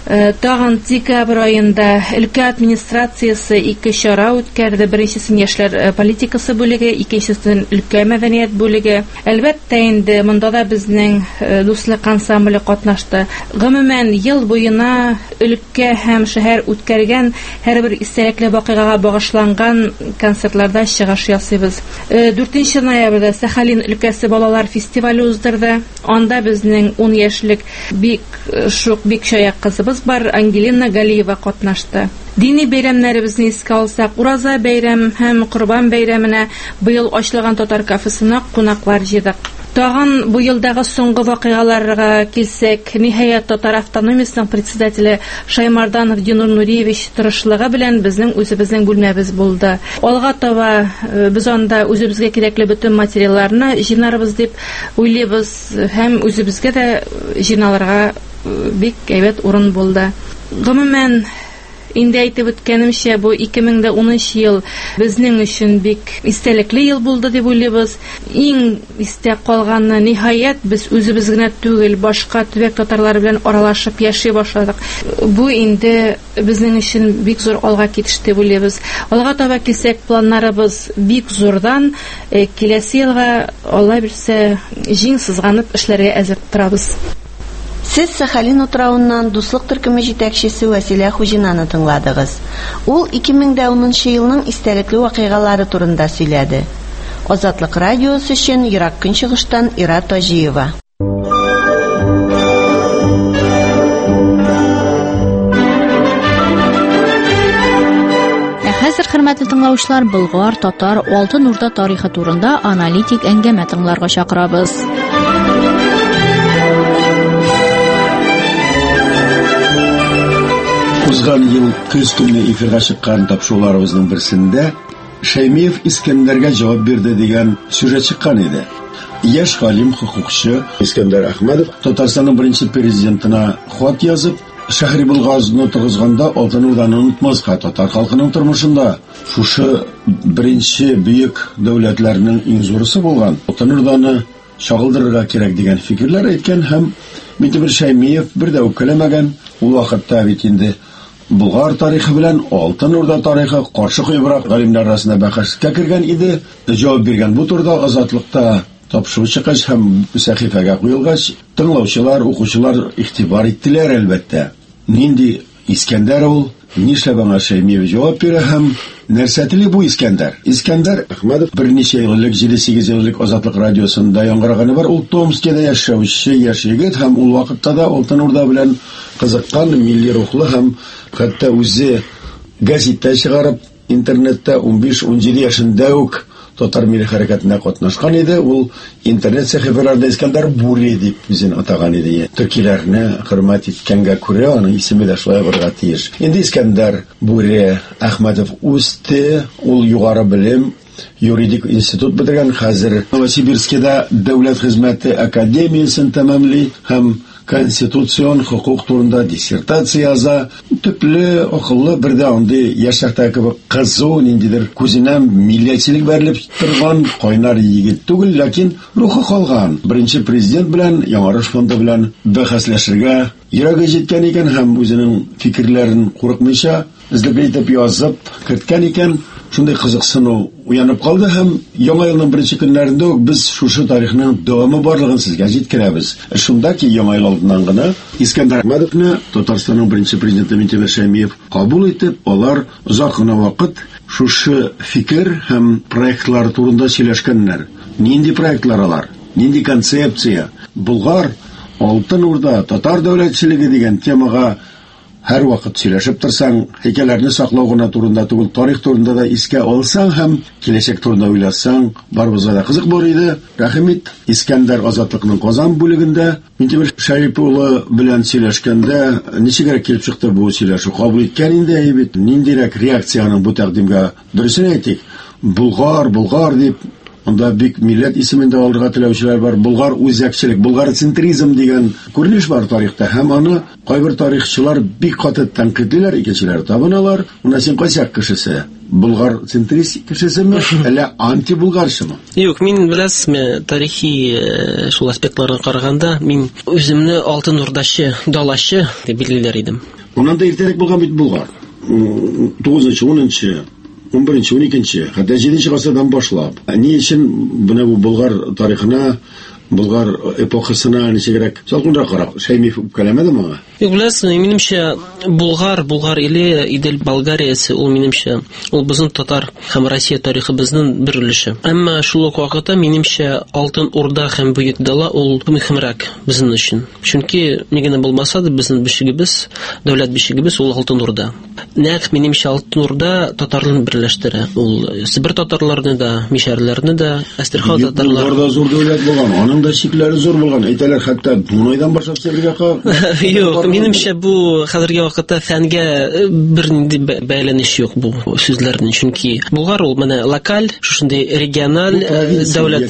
Тагын декабрь аенда өлкә администрациясе 2 чара үткәрде. Беренчесен яшьләр политикасы бүлеге, икенчесен өлкә мәдәният бүлеге. Әлбәттә инде монда да безнең дуслык ансамбле катнашты. Гомумән ел буена өлкә һәм шәһәр үткәргән һәрбер истәлекле вакыйгага багышланган концертларда чыгыш ясыйбыз. 4 ноябрьдә Сахалин өлкәсе балалар фестивале уздырды. Анда безнең 10 яшьлек бик чаяк кызыбыз бар, Ангелина Галиева катнашты. Дини бәйрәмнәребезне искә алсак, Ураза бәйрәм һәм Курбан бәйрәменә быел ачылган татар кафесына кунаклар җыйдык. Тагын бу елдагы соңгы вакыйгаларга килсәк, ниһаять татар автономиясенең председателе Шаймарданов Динур Нуриевич тырышлыгы белән безнең үзебезнең бүлмәбез булды. Алга таба без анда үзебезгә кирәкле бөтен материалларны җыйнарбыз дип уйлыйбыз һәм үзебезгә дә җыйналырга бик әйбәт урын булды. Гомумән инде әйтеп үткәнемчә, бу 2010 ел безнең өчен бик истәлекле ел булды дип уйлыйбыз. Иң истә калганы ниһаять без үзебез генә түгел, башка төбәк татарлары белән аралашып яши башладык. Бу инде безнең өчен бик зур алга китеш дип уйлыйбыз. Алга таба килсәк, планнарыбыз бик зурдан, киләсе елга Алла бирсә җиң сызганып эшләргә әзер торабыз. Сез Сахалин утравыннан дуслык төркеме җитәкчесе Василия Хуҗинаны тыңладыгыз. Ул 2010 елның истәлекле вакыйгалары турында сөйләде. Азатлык радиосы өчен Ирак Көнчыгыштан Ира Таҗиева. Хәзер хөрмәтле тыңлаучылар, Болгар татар Алтын Урда тарихы турында аналитик әңгәмә тыңларга чакырабыз. Узган ел көз көне эфирга чыккан тапшыруларыбызның берсендә Шәймиев Искәндәргә җавап бирде дигән сюжет чыккан иде. Яшь галим хукукчы Искәндәр Әхмәдов Татарстанның беренче президентына хат язып, Шәһри-Булгазны торгызганда Алтын Урданы онытмаска, татар халкының тормышында шушы беренче бөек дәүләтләрнең иң зурысы булган Алтын Урданы чагылдырырга кирәк дигән фикерләр әйткән һәм Минтимер Шәймиев бер дә үпкәләмәгән. Ул вакытта бит инде Болгар тарихы белән Алтын Урда тарихы каршы куйбрак галимнәр арасында бәхәскә кергән иде. Җавап биргән бу турда Азатлыкта тапшыру чыккач һәм сәхифәгә куелгач, тыңлаучылар, укучылар игътибар иттеләр әлбәттә. Нинди Искәндәр ул? Нишләп аңа Шәймиев җавап бирә һәм нәрсә тели бу Искәндәр? Искәндәр Әхмәдов берничә еллык 7-8 еллык Азатлык радиосында яңгыраганы бар. Ул Томскида яшәүче яшь егет һәм ул вакытта да Алтын Урда белән кызыккан, милли рухлы һәм хәтта үзе газетта чыгарып, интернетта 15-17 яшендә үк татар милли хәрәкәтендә катнашкан иде. Ул интернет сәхифәләрендә Искәндәр Бури дип үзен атаган иде. Төркиләрне хөрмәт иткәнгә күрә аның исеме дә шулай булырга тиеш. Инде Искәндәр Бури Әхмәдов үсте, ул югары белем юридик институт бетергән, хәзер Новосибирскида дәүләт хезмәте академиясын тәмамлый һәм конституцион хукук турында диссертация яза. Төпле, акыллы, бер дә андый яшьтә кебек кызу, ниндидер күзеннән милләтчелек бәрелеп торган кайнар егет түгел, ләкин рухы калган. Беренче президент белән, Яңарыш фонды белән бәхәсләшергә йөрәге җиткән икән һәм үзенең фикерләрен курыкмыйча эзләп итеп язып керткән икән. Шундай кызыксыну уянып калды һәм яңа елның беренче көннәрендә үк без шушы тарихның дәвамы барлыгын сезгә җиткерәбез. Шунда ки яңа ел алдыннан гына Искәндәр Әхмәдовны Татарстанның беренче президенты Минтимер Шәймиев кабул итеп, алар озак кына вакыт шушы фикер һәм проектлар турында сөйләшкәннәр. Нинди проектлар алар? Нинди концепция? Болгар, Алтын Урда, татар дәүләтчелеге дигән темага һәр вакыт сөйләшеп торсаң, хикәяләрне саклау гына турында түгел, тарих турында да искә алсаң һәм киләчәк турында уйласаң, барыбызга да кызык бар иде. Рәхмәт. Искәндәр Азатлыкның Казан бүлегендә Минтимер Шәймиев улы белән сөйләшкәндә ничегрәк килеп чыкты бу сөйләшү? Кабул иткән инде әйбит. Ниндирәк реакцияның бу тәкъдимгә? Дөресен әйтик, Болгар дип анда бик милләт исемендә алырга теләүчеләр бар. Болгар үзәкчелек, Болгар центризм дигән күренеш бар тарихта һәм аны кайбер тарихчылар бик каты тәнкыйтьләр, икенчеләр табыналар. Уна син кайсы кешесе? Болгар центрист кешесеме, әллә анти-булгарчымы? Юк, мин беләсезме, тарихи шул аспектларга караганда, мин үземне Алтын Урдачы, далачы дип билгеләр идем. Унан да иртәрәк булган бит Булгар. 9-нчы, 10-нчы, 11-нче, 12-нче, хәтта 7-нче гасырдан башлап. Ни өчен менә бу Булгар тарихына, Булгар эпохасына ничегрәк салкынрак карап, Шәймиев үпкәләмәде моңа? Юглас, минемчә, Булгар или Идел Болгариясе, ул минемчә, ул безнең татар һәм Россия тарихыбызның бер өлеше. Әмма шул ук вакытта минемчә Алтын Урда һәм Бөек Дала ул мөһимрәк безнең өчен. Чөнки нигене булмаса да безнең бишегебез, дәүләт бишегебез ул Алтын Урда. Нәкъ минемчә Алтын Урда татарларын берләштерә. Ул Себер татарларны да, Мишәрләрне дә, Әстерхан татарлары. Булгарда зур дәүләт булган, аның да чикләре зур булган. Әйтәләр, хәтта Дунайдан башлап Сербиягә Юк, минемчә бу хәзерге вакытта фәнгә бернинди бәйләнеш юк бу сүзләрнең, чөнки Булгар ул менә локаль, шушындый региональ дәүләт.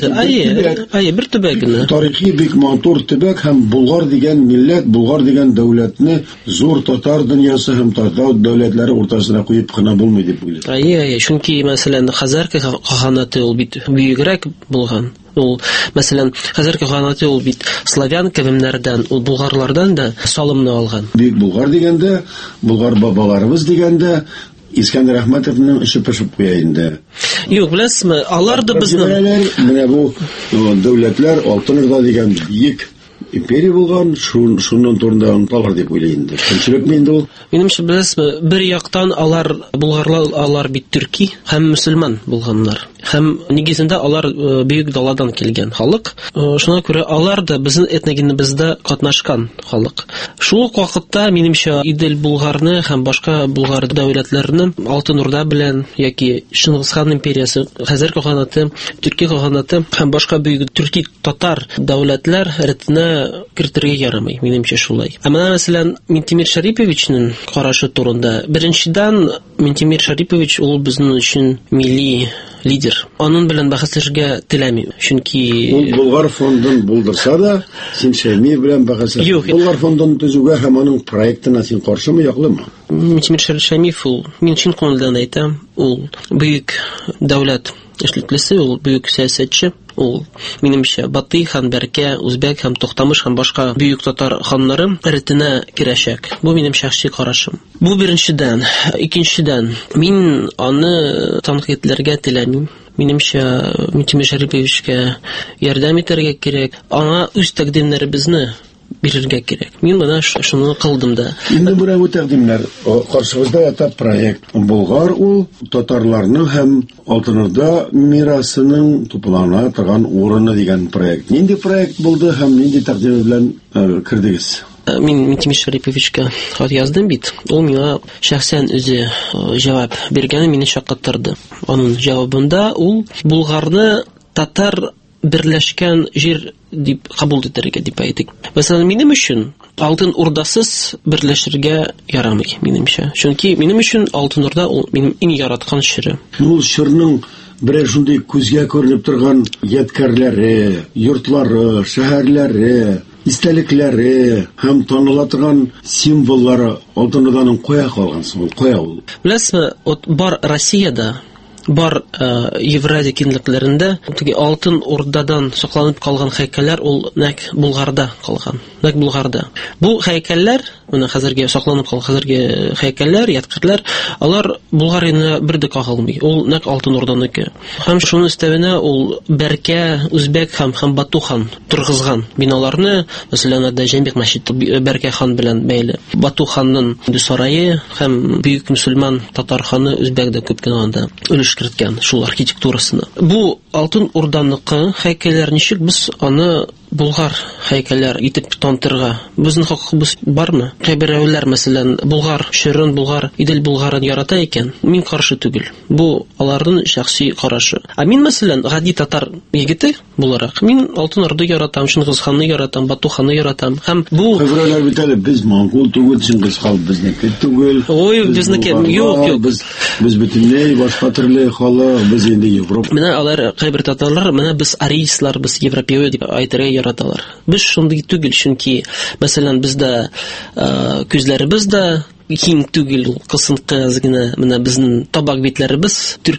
Бер төбәк генә. Тарихи бик матур төбәк һәм Булгар дигән милләт, Булгар дигән дәүләтне зур татар дөньясы һәм татар дәүләтләре уртасына куеп кына булмый дип уйлыйм. Чөнки мәсәлән Хәзәр каһанаты ул бит бигрәк булган. Ул мәсәлән Хәзәр каһанаты ул бит славян кавемнәрдән, ул булгарлардан да салымны алган. Бик Булгар дигәндә, Булгар бабаларыбыз дигәндә Искәндәр Әхмәтовның эше пешеп куя инде. Юк, беләсезме, алар да безнең менә бу дәүләтләр Алтын Урда дигән биек империя булган, шуннан турында онталар дип уйлыйм инде. Көнчелек инде ул. Минемчә, беләсезме, бер яктан алар булгарлар, алар бит төрки һәм мөселман булганнар. Һәм нигезендә алар Бөек Даладан килгән халык. Шуңа күрә алар да безнең этногенебездә катнашкан халык. Шул ук вакытта минемчә Идел Булгарны һәм башка Булгар дәүләтләрне Алтын Урда белән яки Чингисхан империясы, Хәзәр каһанаты, Төрки каһанаты һәм башка бөек төрки татар дәүләтләр рәтенә кертергә ярамый, минемчә шулай. Әмма мәсәлән Минтимир Шариповичның карашы турында, беренчедән Минтимир Шарипович ул безнең өчен милли лидер. Аның белән бәхәсләргә теләмим. Чөнки ул Булгар фондын булдырса да, син Шәймиев белән бәхәсләр. Булгар фондын төзүгә һәм аның проектына син каршымы, яклымы? Минтимир Шәймиев ул, мин чын күңелдән әйтәм, ул бөек дәүләт эшлеклесе, ул бөек сәясәтче. Ул минемчә Батый хан, Бәркә, Үзбәк һәм Токтамыш һәм башка бөек татар ханнары рәтенә керәчәк. Бу минем шәхси карашым. Бу беренчедән. Икенчедән, мин аны тәнкыйтьләргә теләмим. Минемчә Минтимир Шәриповичкә ярдәм итәргә кирәк. Аңа үз тәкъдимнәребезне бирергә кирәк. Мин моны шуны кылдым да. Инде бу тәкъдимнәр каршыбызда ята проект. Булгар ул татарларның һәм Алтын Урда мирасының туплана торган урыны дигән проект. Нинди проект булды һәм нинди тәкъдим белән кирдегез? Мин Минтимир Шәриповичкә хат яздым бит. Ул миңа шәхсән үзе җавап биргәне мине шаккаттырды. Аның җавабында ул Булгарны татар берләшкән җир дип кабул итәргә дип әйтик. Мәсәлән, минем өчен Алтын Урдасыз берләшергә ярамый, минемчә. Чөнки минем өчен Алтын Урда ул минем иң яраткан ширы. Ул ширның берәр шундый күзгә күренеп торган ядкарлары, йортлары, шәһәрләре, истәлекләре һәм таныла торган символлары Алтын Урданың кая калган, кая ул? Беләсезме, бар Россиядә, бар Евразия киңлекләрендә теге Алтын Урдадан сакланып калган һәйкәлләр ул нәкъ Булгарда калган. Нәкъ Булгарда. Бу һәйкәлләр, менә хәзергә сакланып калган хәзерге һәйкәлләр, ядкарлар, алар Булгарияны бер дә кагылмый. Ул нәкъ Алтын Урданыкы. Һәм шуның өстәвенә ул Бәркә, Үзбәк һәм Бату хан торгызган биналарны, мәсәлән, Җәмбек мәчете Бәркә хан белән бәйле. Бату ханның сарае һәм бөек мөселман татар ханы Үзбәк дә күп кенә анда керткән шул архитектурасына. Бу Алтын Урданыкы һәйкәлләр ничек без аны Булгар һәйкәлләр итеп тантырга? Безнең хакыбыз бармы? Кайберәүләр мәсәлән Булгар ширын, Булгар Идел Булгарын ярата икән. Мин каршы түгел. Бу аларның шәхси карашы. Мин мәсәлән гади татар егете буларак, мин Алтын Урда яратам, Чингисханны яратам, Бату ханны яратам. Һәм бу кайберәүләр бит әле без монгол түгел, Чингисхан безнеке түгел. Ой, безнеке юк. Без бөтенләй башка төрле халык, без инде Европа. Менә алар кайбер татарлар, менә без арийслар, без европеоид дип әйтергә яраталар. Без шундый түгел, чөнки мәсәлән бездә күзләребез дә киң түгел, кысынкы гына, менә безнең табак битләребез төрки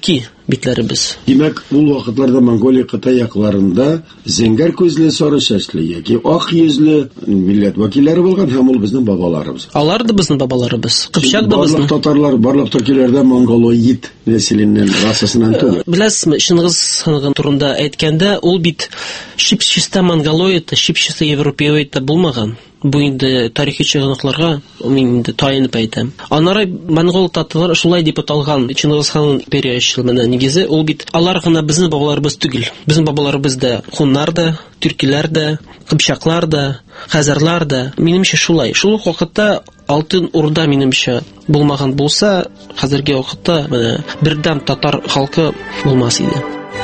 битләребез. Димәк, ул вакытларда Монголия Кытай якларында зәңгәр күзле, сары чәчле яки ак йөзле милләт вәкилләре булган һәм ул безнең бабаларыбыз. Алар да безнең бабаларыбыз. Кыпчак да безнең. Барлык татарлар, барлык төркиләрдә монголоид нәселеннән, расасыннан түгел. Беләсезме, Чингиз ханның турында әйткәндә, ул бит шипчиста монголоид, шипчиста европеоид булмаган. Бу инде тарихи чыгынакларга мин инде таянып әйтәм. Аннары монгол татарлар шулай дип аталган Чингиз ханның империячлыгына нигезе, ул бит алар гына безнең бабаларыбыз түгел. Безнең бабаларыбыз да хуннар да, төркиләр дә, кыпчаклар да, хәзәрләр дә. Минемчә шулай. Шул ук вакытта Алтын Урда минемчә булмаган булса, хәзерге вакытта менә бердәм татар халкы булмас иде.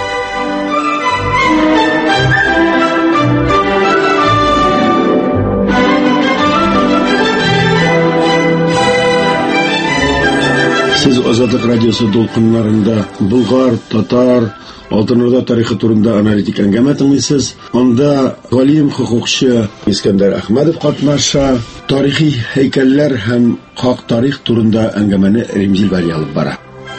Сез Азатлык радиосы долкыннарында Булгар, татар, Алтын Урда тарихы турында аналитик әңгәмә тыңлыйсыз. Анда галим, хукукчы Искәндәр Әхмәдов катнаша, тарихи һәйкәлләр һәм хак тарих турында әңгәмәне Римзил Вәли алып бара.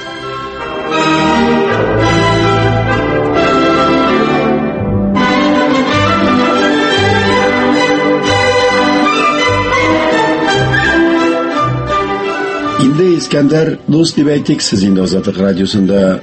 Инде Искәндәр дус дип әйтик, сез инде Азатлык радиосында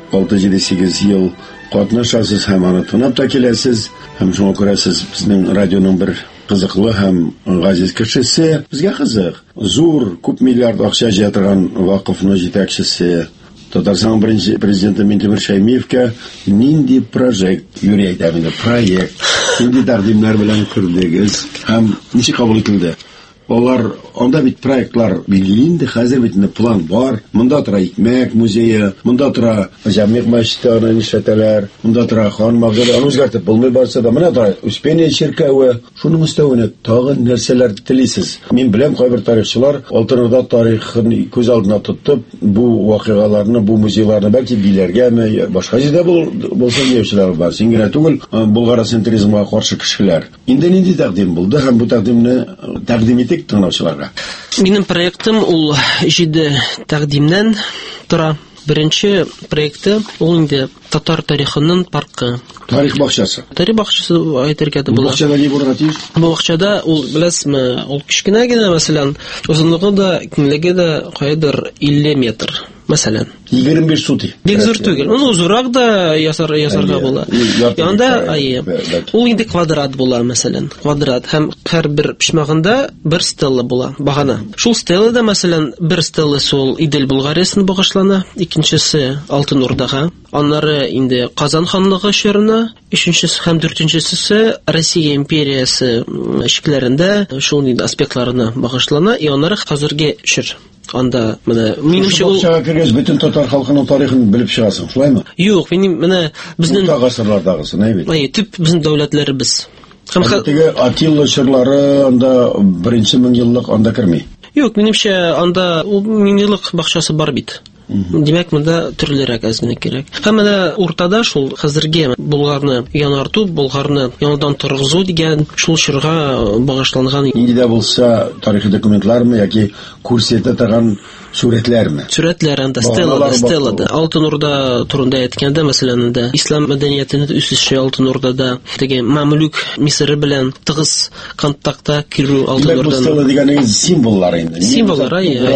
6-7-8 ел катнашасыз һәм аны тыңлап та киләсез, һәм шуңа күрә сез безнең радионың бер кызыклы һәм газиз кешесе, безгә кызык. Зур, күп миллиард акча җыя торган вакыфның җитәкчесе, Татарстан беренче президенты Минтимер Шәймиевкә нинди проект, юри әйтәм инде, проект, нинди тәкъдимнәр белән кирдегез һәм ничек кабул ителде? Алар анда бит проектлар билгеле инде, хәзер бит план бар. Монда тора икмәк музее, монда тора җәмгыять мәчете нишәтәләр, монда тора хан мәгълүм, аны үзгәртеп булмый барса да, менә тора Успение чиркәве, шуның өстәвенә тагын нәрсәләр телисез. Мин беләм, кайбер тарихчылар Алтын Урда тарихын күз алдына тотып, бу вакыйгаларны, бу музейларны бәлки биләргәме, башка җирдә булса диючеләр бар. Син генә түгел, булгарцентризмга каршы кешеләр. Инде нинди тәкъдим булды һәм бу тәкъдимне тәкъдим итик тыңлаучыларга. Минем проектым ул 7 тәкъдимнән тора. Беренче проекты ул инде татар тарихының паркы. Тарих бакчасы. Тарих бакчасы әйтергә дә була. Бакчада ни булырга тиеш? Бу бакчада ул беләсезме, ул кичкенә генә, мәсәлән, узынлыгы да, киңлеге дә кайдыр 50 метр. Мәсәлән, 25 сути. Бик зур түгел. Ул зуррак да ясарга була. Янда ул инде квадрат була, мәсәлән, квадрат һәм һәрбер пишмагында бер стелла була, багана. Шул стеллада, мәсәлән, бер стелласы ул Идел Булгариясына багышлана, икенчесе Алтын Урдага, аннары инде Казан ханлыгы чорына, өченчесе һәм дүртенчесе Россия империясы эшкләрендә шул инде аспектларына багышлана, и аннары хәзерге чор. Анда менә минемчә ул бакчага кергәч бөтен татар халкының тарихын белеп чыгасың, шулаймы? Юк, минем менә безнең гасырлардагысы, нәй бит? Төп безнең дәүләтләребез. Һәм теге Атилла чырлары анда беренче меңьеллык анда керми. Юк, минемчә анда ул меңьеллык бакчасы бар бит. Димәк, монда төрлерәк әзгенә кирәк. Һәм менә уртада шул хәзерге Булгарны янарту, Булгарны яңадан торгызу дигән шул чорга багышланган. Нинди дә булса тарихи документлармы яки күрсәтә торган сүрәтләрме? Сүрәтләр анда стеллада. Алтын Урда турында әйткәндә, мәсәлән, ислам мәдәниятенә үсеше Алтын Урдада теге Мамлюк Мисыры белән тыгыз контактта кирү Алтын Урданың. Стелла дигән символлар инде. Символлар,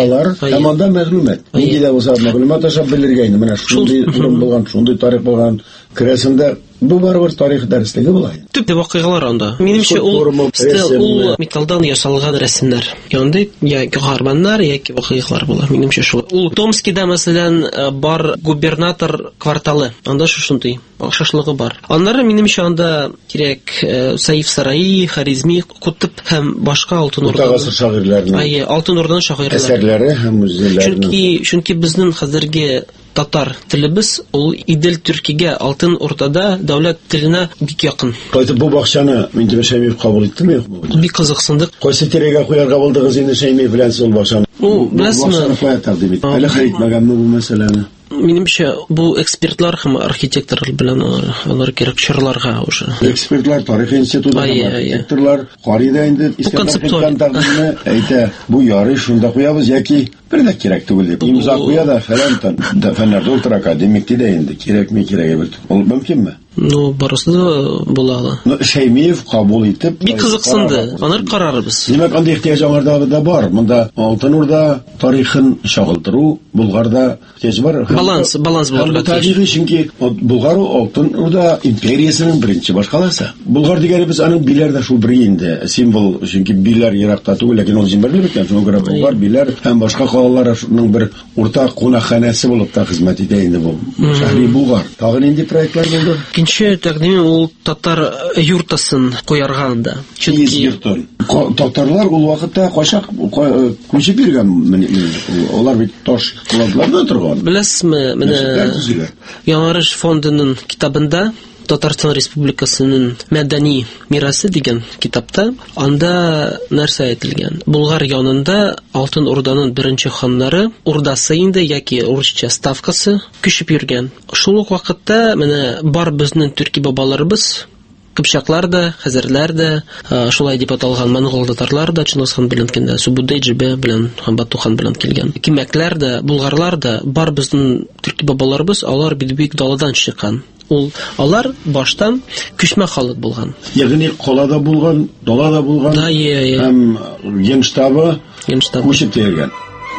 һәм анда мәгълүмат. Нинди дә булса мәгълүмат ашап белергә инде. Менә шундый булган, шундый тарих булган. Керәсендә бу барыбер тарих дәреслеге була. Төп вакыйгалар анда. Минемчә ул металлдан ясалган рәсемнәр. Янда яки гарманнар, яки вакыйгалар була. Минемчә шул. Ул Томскида, мәсәлән, бар губернатор кварталы. Анда шушындый шашлыгы бар. Аннары минемчә анда кирәк Саиф Сарай, Харизми, Кутып һәм башка Алтын Урда шагыйрьләрнең. Алтын Урданың шагыйрьләре. Әсәрләре һәм музейлары. Чөнки безнең хәзерге татар телебез ул Идел Төркигә, Алтын Урдада дәүләт теленә бик якын. Кайтып бу бакчаны Минтимер Шәймиев кабул иттеме? Бик кызыксындык. Кайсы тирәгә куярга булдыгыз инде Шәймиев белән ул бакчаны? Беләсезме? Әле хәл итмәгәнме бу мәсьәләне? минемчә, бу экспертлар һәм архитекторлар белән алар кирәк чырларга уже. Экспертлар, тарих институты, архитекторлар, карыйда инде Искәндәр тәкъдиме әйтә, бу ярый шунда куябыз яки бер дә кирәк түгел дип. Имза куя да фәлән да фәннәрдә ультра академик диде инде. Кирәкме, кирәге ул мөмкинме? Ну, барысы да була. Ну, Шәймиев кабул итеп, бик кызыксынды. Аны карарбыз. Димәк, андый ихтияҗ аңарда да бар. Монда Алтын Урда тарихын чагылдыру, Булгарда ихтияҗ бар. Баланс булырга тиеш. Чөнки Булгар Алтын Урда империясының беренче башкаласы. Булгар дигәнебез аның биләр дә шул бер инде, символ, чөнки биләр еракта түгел, ләкин ул җимберле икән. Шуңа күрә Булгар биләр һәм башка калаларның бер уртак кунакханәсе булып та хезмәт итә инде бу. Шәһри Булгар. Тагын инде проектлар булды. Икенче тәкъдиме ул татар юртасын куярга анда. Чөнки татарлар ул вакытта качак күчеп йөргән, алар бит таш куладылар торган. Беләсезме, менә Яңарыш фондының китабында Татарстан Республикасының мәдәни мирасы дигән китапта анда нәрсә әйтелгән? Булгар янында Алтын Урданың беренче ханнары урдасы инде яки урысча ставкасы күчеп йөргән. Шул ук вакытта менә бар безнең төрки бабаларыбыз, Кыпчаклар да, хәзерләр да, шулай дип аталган монгол татарлар да Чингисхан белән килгән, Субудай җибе белән һәм Батухан белән килгән. Кимәкләр да, булгарлар да, бар безнең төрки бабаларыбыз, алар бик даладан чыккан. Алар баштан күчмә халык булган. Ягъни калада булган, далада булган. Һәм Генштабы күчеп тиргән.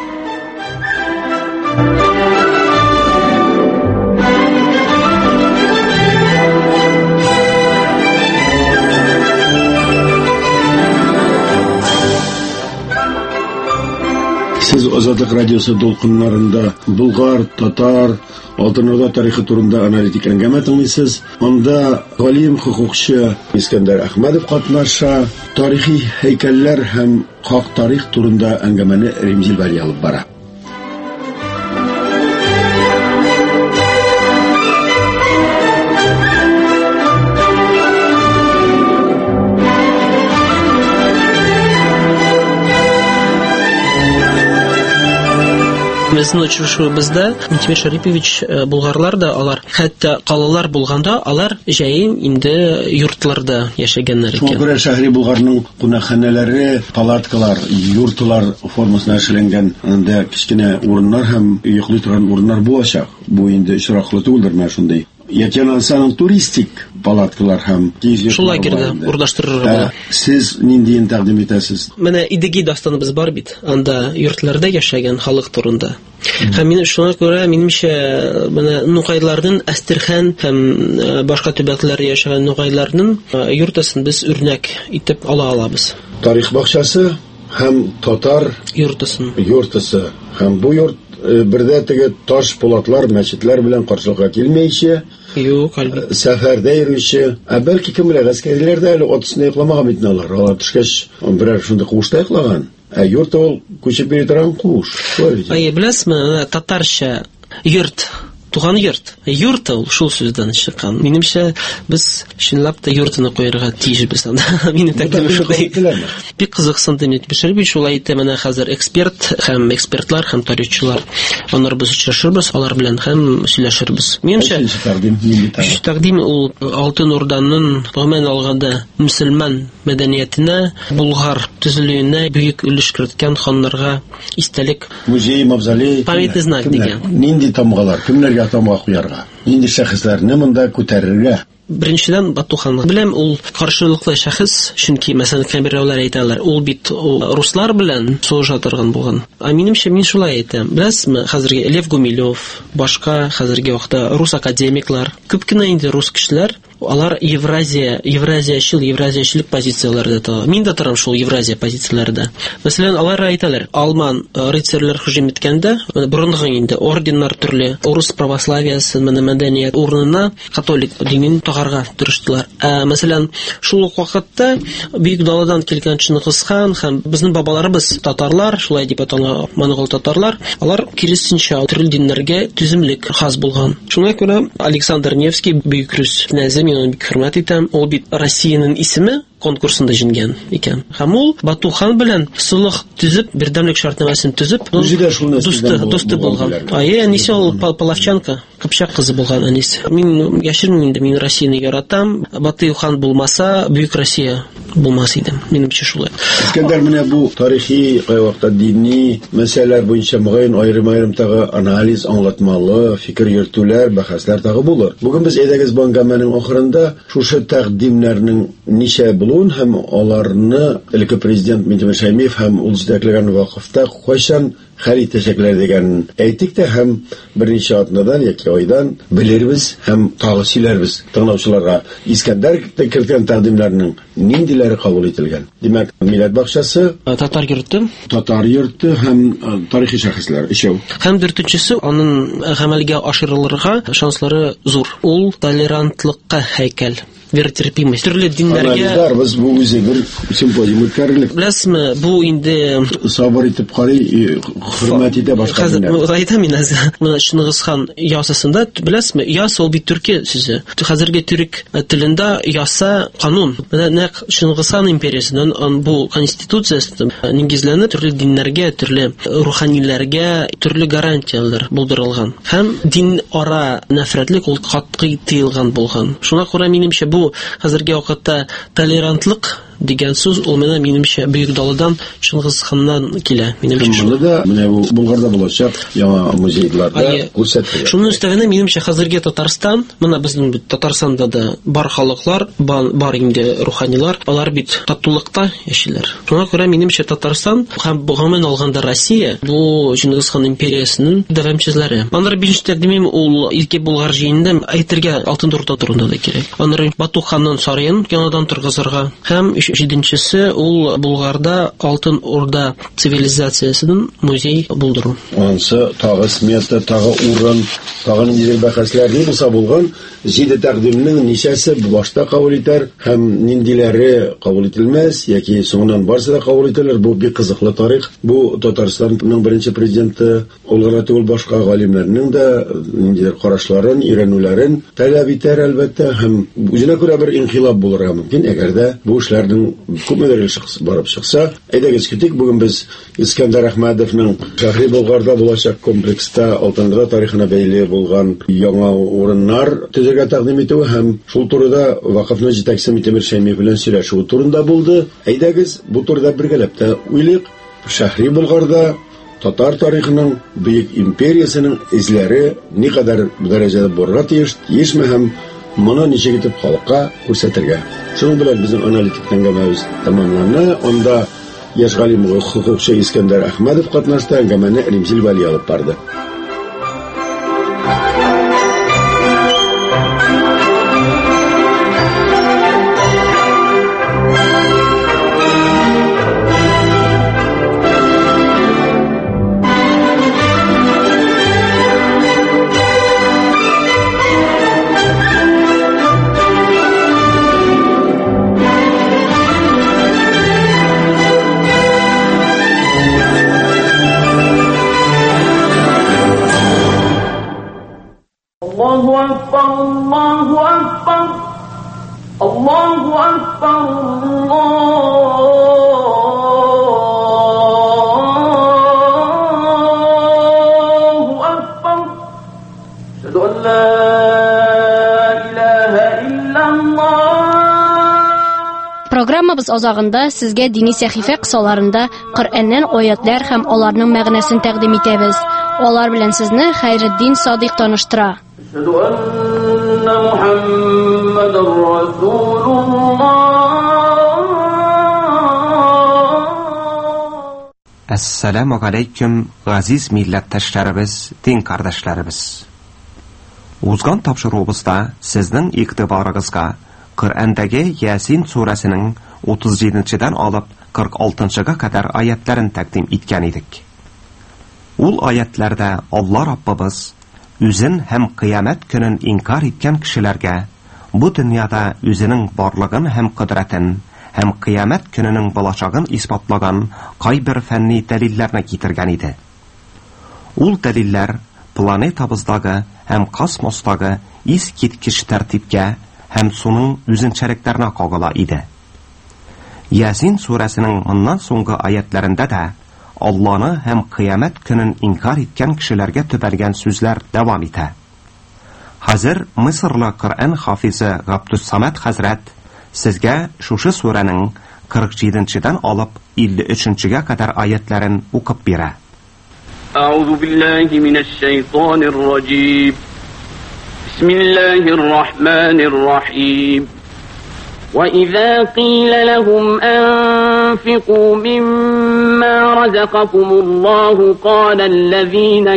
Сез Азатлык радиосы долкыннарында Булгар, татар, Алтын Урда тарихы турында аналитик әңгәмә тыңлыйсыз. Анда галим, хукукчы Искәндәр Әхмәдов катнаша, тарихи һәйкәлләр һәм хак тарих турында әңгәмәне Римзил Вәли алып бара. Безнең очрашуыбызда Митмир Шарипович булгарлар да, алар хәтта калалар булганда, алар җәен инде йортларда яшәгәннәр икән. Шуңа күрә шәһри Булгарның кунакханәләре, палаткалар, йортлар формасына эшләнгән, анда кичкенә урыннар һәм йоклый торган урыннар булачак. Бу инде очраклы түгелдер менә шундый. Якенансаның туристик палаткалар һәм шулай кирде урдаштырырга. Сез нинди тәкъдим итәсез? Менә Идеги дастаныбыз бар бит. Анда йортларда яшәгән халык турында. Һәм мин шуңа күрә минемчә менә Нукайларның Әстерхан һәм башка төбәкләрдә яшәгән Нукайларның йортасын без үрнәк итеп ала алабыз. Тарих бакчасы һәм татар йортасы һәм бу йорт бердә теге таш полатлар, мәчетләр белән каршылыкка килмәйчә, сәфәрдә йөрүче, бәлки кемләр гаскәрләрдә әле отысны йокламаган бит алар. Алар төшкәч берәр шундый кушта йоклаган. Йорт ул күчеп йөри торган куш. Беләсезме, татарча йорт, туган йорт. Йорт ул шул сүздән чыккан. Минемчә, без чынлап та йортны куярга тиешбез анда. Минем тәкъдимем шулай. Бик кызыксынды Митмир Шарипович, шулай итә менә хәзер экспертлар һәм тарихчылар. Алар без очрашырбыз, алар белән һәм сөйләшербез. Минемчә, тәкъдим ул Алтын Урданың гомумән алганда мөселман мәдәниятенә, Булгар төзелүенә бөек өлеш керткән ханнарга истәлек, музей, мавзолей, памятный знак дигән. Нинди тамгалар, кемнәргә тамга куярга? Нинди шәхесләрне монда күтәрергә? Беренчедән Батухан белән ул каршылыклы шәхес, чөнки мәсәлән кемберләр әйтәләр, ул бит руслар белән сугыша торган булган. Минемчә мин шулай әйтәм. Беләсезме, хәзерге Лев Гумилев, башка хәзерге вакытта рус академиклар, күп кенә инде рус кешеләр, алар евразиячил позицияләрдә тора. Мин дә торам шул евразия позицияләрдә. Мәсәлән, алар әйтәләр, алман рыцарьлар һөҗүм иткәндә, борынгы инде орденнар төрле, рус православиясы мәдәният урынына католик динен тагарга тырыштылар. Мәсәлән, шул ук вакытта бөек даладан килгән Чингисхан һәм безнең бабаларыбыз татарлар, шулай дип аталган монгол татарлар, алар киресенчә төрле диннәргә түземлек хас булган. Шуңа күрә Александр Невский бөек рус князы, мин аны бик хөрмәт итәм. Ул бит Россиянең исеме, конкурсында җиңгән икән. Һәм ул Бату хан белән сулых төзеп, бердәмлек шартнамасын төзеп, дусты булган. Әнисе ул Половчанка, Кыпчак кызы булган әнисе. Мин яшермим инде, мин Россияны яратам. Бату хан булмаса, бөек Россия булмас иде. Минемчә шулай. Искәндәр менә бу тарихи, вакытта дини мәсьәләләр буенча мөгаен аерым тагы анализ, аңлатмалы, фикер йөртүләр, бәхәсләр тагы булыр. Бүген без әйдәгез бангаманың ахырында шушы тәкъдимнәрнең ничә булуын һәм аларны элекке президент Минтимер Шәймиев һәм ул җитәкләгән вакытта кайчан хәл итәчәкләр дигән әйтик тә һәм берничә атнадан яки айдан белербез һәм тагы сөйләрбез тыңлаучыларга Искәндәр керткен тәкъдимнәрнең ниндиләре кабул ителгән. Димәк, милләт бакчасы, татар йорты һәм тарихи шәхесләр өчәү. Һәм дүртенчесе аның гамәлгә ашырылырга шанслары зур. Ул толерантлыкка һәйкәл. Веротерпимость. Төрле диннәргә без бу үзе бер симпозиум үткәрелек. Беләсезме, бу инде сабыр итеп карый, хөрмәт итә башка диннәр. Хәзер мин менә Чингис хан ясасында беләсезме, яса ул бит төрки сүзе. Хәзерге төрек телендә яса канун. Менә нәкъ Чингис хан империясының бу конституциясе нигезләнеп төрле диннәргә, төрле руханиләргә төрле гарантиялар булдырылган. Һәм дин ара нәфрәтлек ул катгый тыелган булган. Шуңа күрә минемчә бу хәзерге вакытта толерантлык дигән сүз ул минемчә бөек даладан Чингис ханнан килә. Минемчә менә бу Булгарда булачак яңа музейларда күрсәтелә. Шуның өстәгенә минемчә хәзерге Татарстан, менә безнең Татарстанда да бар халыклар, бар инде руханилар, алар бит татулыкта яшиләр. Шуңа күрә минемчә Татарстан һәм гомумән алганда Россия бу Чингис хан империясының дәвамчылары. Аннары бишенче тәкъдимем ул Илке Булгар җыенында әйтергә Алтын Урда турында да кирәк. Аннары Бату ханның сарайын яңадан торгызырга һәм җиденчесе ул Булгарда Алтын Урда цивилизациясының музей булдыру. Ансы тагы смета, тагы урын, тагы нидер бәхәсләр булса булган, 7 тәкъдимнең ничәсе башта кабул итәр һәм ниндиләре кабул ителмәс яки соңыннан барсы да кабул ителер. Бу бик кызыклы тарих. Бу Татарстанның беренче президенты Олгара түгел башка галимнәрнең дә ниндидер карашларын, өйрәнүләрен таләп итәр әлбәттә һәм үзенә күрә бер инкыйлаб булырга мөмкин. Әгәр дә бу эшләрнең күпмедер барып чыкса, әйдәгез китик. Бүген без Искәндәр Әхмәдовның Шәһри Булгарда булачак комплекста Алтын Урда тарихына бәйле булган яңа урыннар төзергә тәкъдим итү һәм шул турыда вакыфның җитәкчесе Минтимер Шәймиев белән сөйләшү турында булды. Әйдәгез бу турыда бергәләп тә уйлыйк. Шәһри Булгарда татар тарихының бөек империясының изләре никадәр дәрәҗәдә барырга тиешме һәм моны ничек итеп халыкка күрсәтергә. Шуның белән безнең аналитик әңгәмәбез тәмамланды. Анда яшь галим хукукчы Искәндәр Әхмәдов катнашты, әңгәмәне Римзил Вали алып барды. Программабыз азагында сезгә дини сәхифә кысаларында Коръәннән аятлар һәм аларның мәгънәсен тәкъдим итәбез. Алар белән сезне Хәйретдин Садыйк таныштыра. Ассаламу алейкум, газиз милләттәшләребез, дин кардәшләребез. Узган тапшыруыбызда сезнең игътибарыгызга Коръәндәге Ясин сүрәсенең 37-дән алып 46-га кадәр аятларын тәкъдим иткән идек. Ул аятларда Алла Раббыбыз үзен һәм кыямәт көнен инкар иткән кешеләргә бу дөньяда үзенең барлыгын һәм кудрәтен һәм кыямәт көненең булачагын исбатлаган кайбер фәнни дәлилләрне китергән иде. Ул дәлилләр планетабыздагы һәм космостагы искиткеч тәртипкә һәм суның үзенчәлекләренә кагыла иде. Ясин сүрәсенең моннан соңгы аятларында да Алланы һәм кыямәт көнен инкар иткән кешеләргә төбәлгән сүзләр дәвам итә. Хәзер Мисырлы Коръән хафизы Габдуссамад хәзрәт сезгә шушы сүрәнең 47-дән алып 53-гә кадәр аятларын укып бирә. أعوذ بالله من الشيطان الرجيم بسم الله الرحمن الرحيم وإذا قيل لهم أنفقوا مما رزقكم الله قال الذين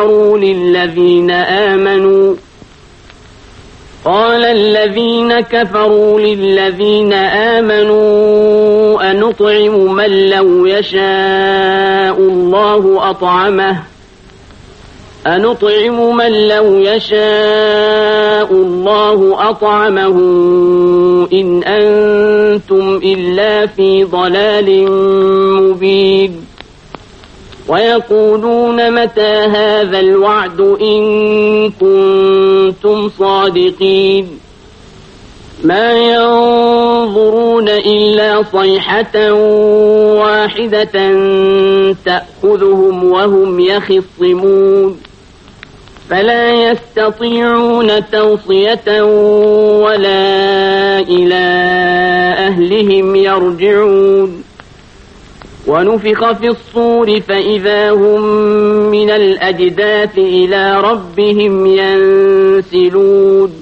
كفروا للذين آمنوا أنطعم من لو يشاء الله أطعمه إن أنتم إلا في ضلال مبين ويقولون متى هذا الوعد إن كنتم صادقين ما ينظرون إلا صيحة واحدة تأخذهم وهم يخصمون فلا يستطيعون توصية ولا إلى أهلهم يرجعون ونفخ في الصور فإذا هم من الأجداث إلى ربهم ينسلون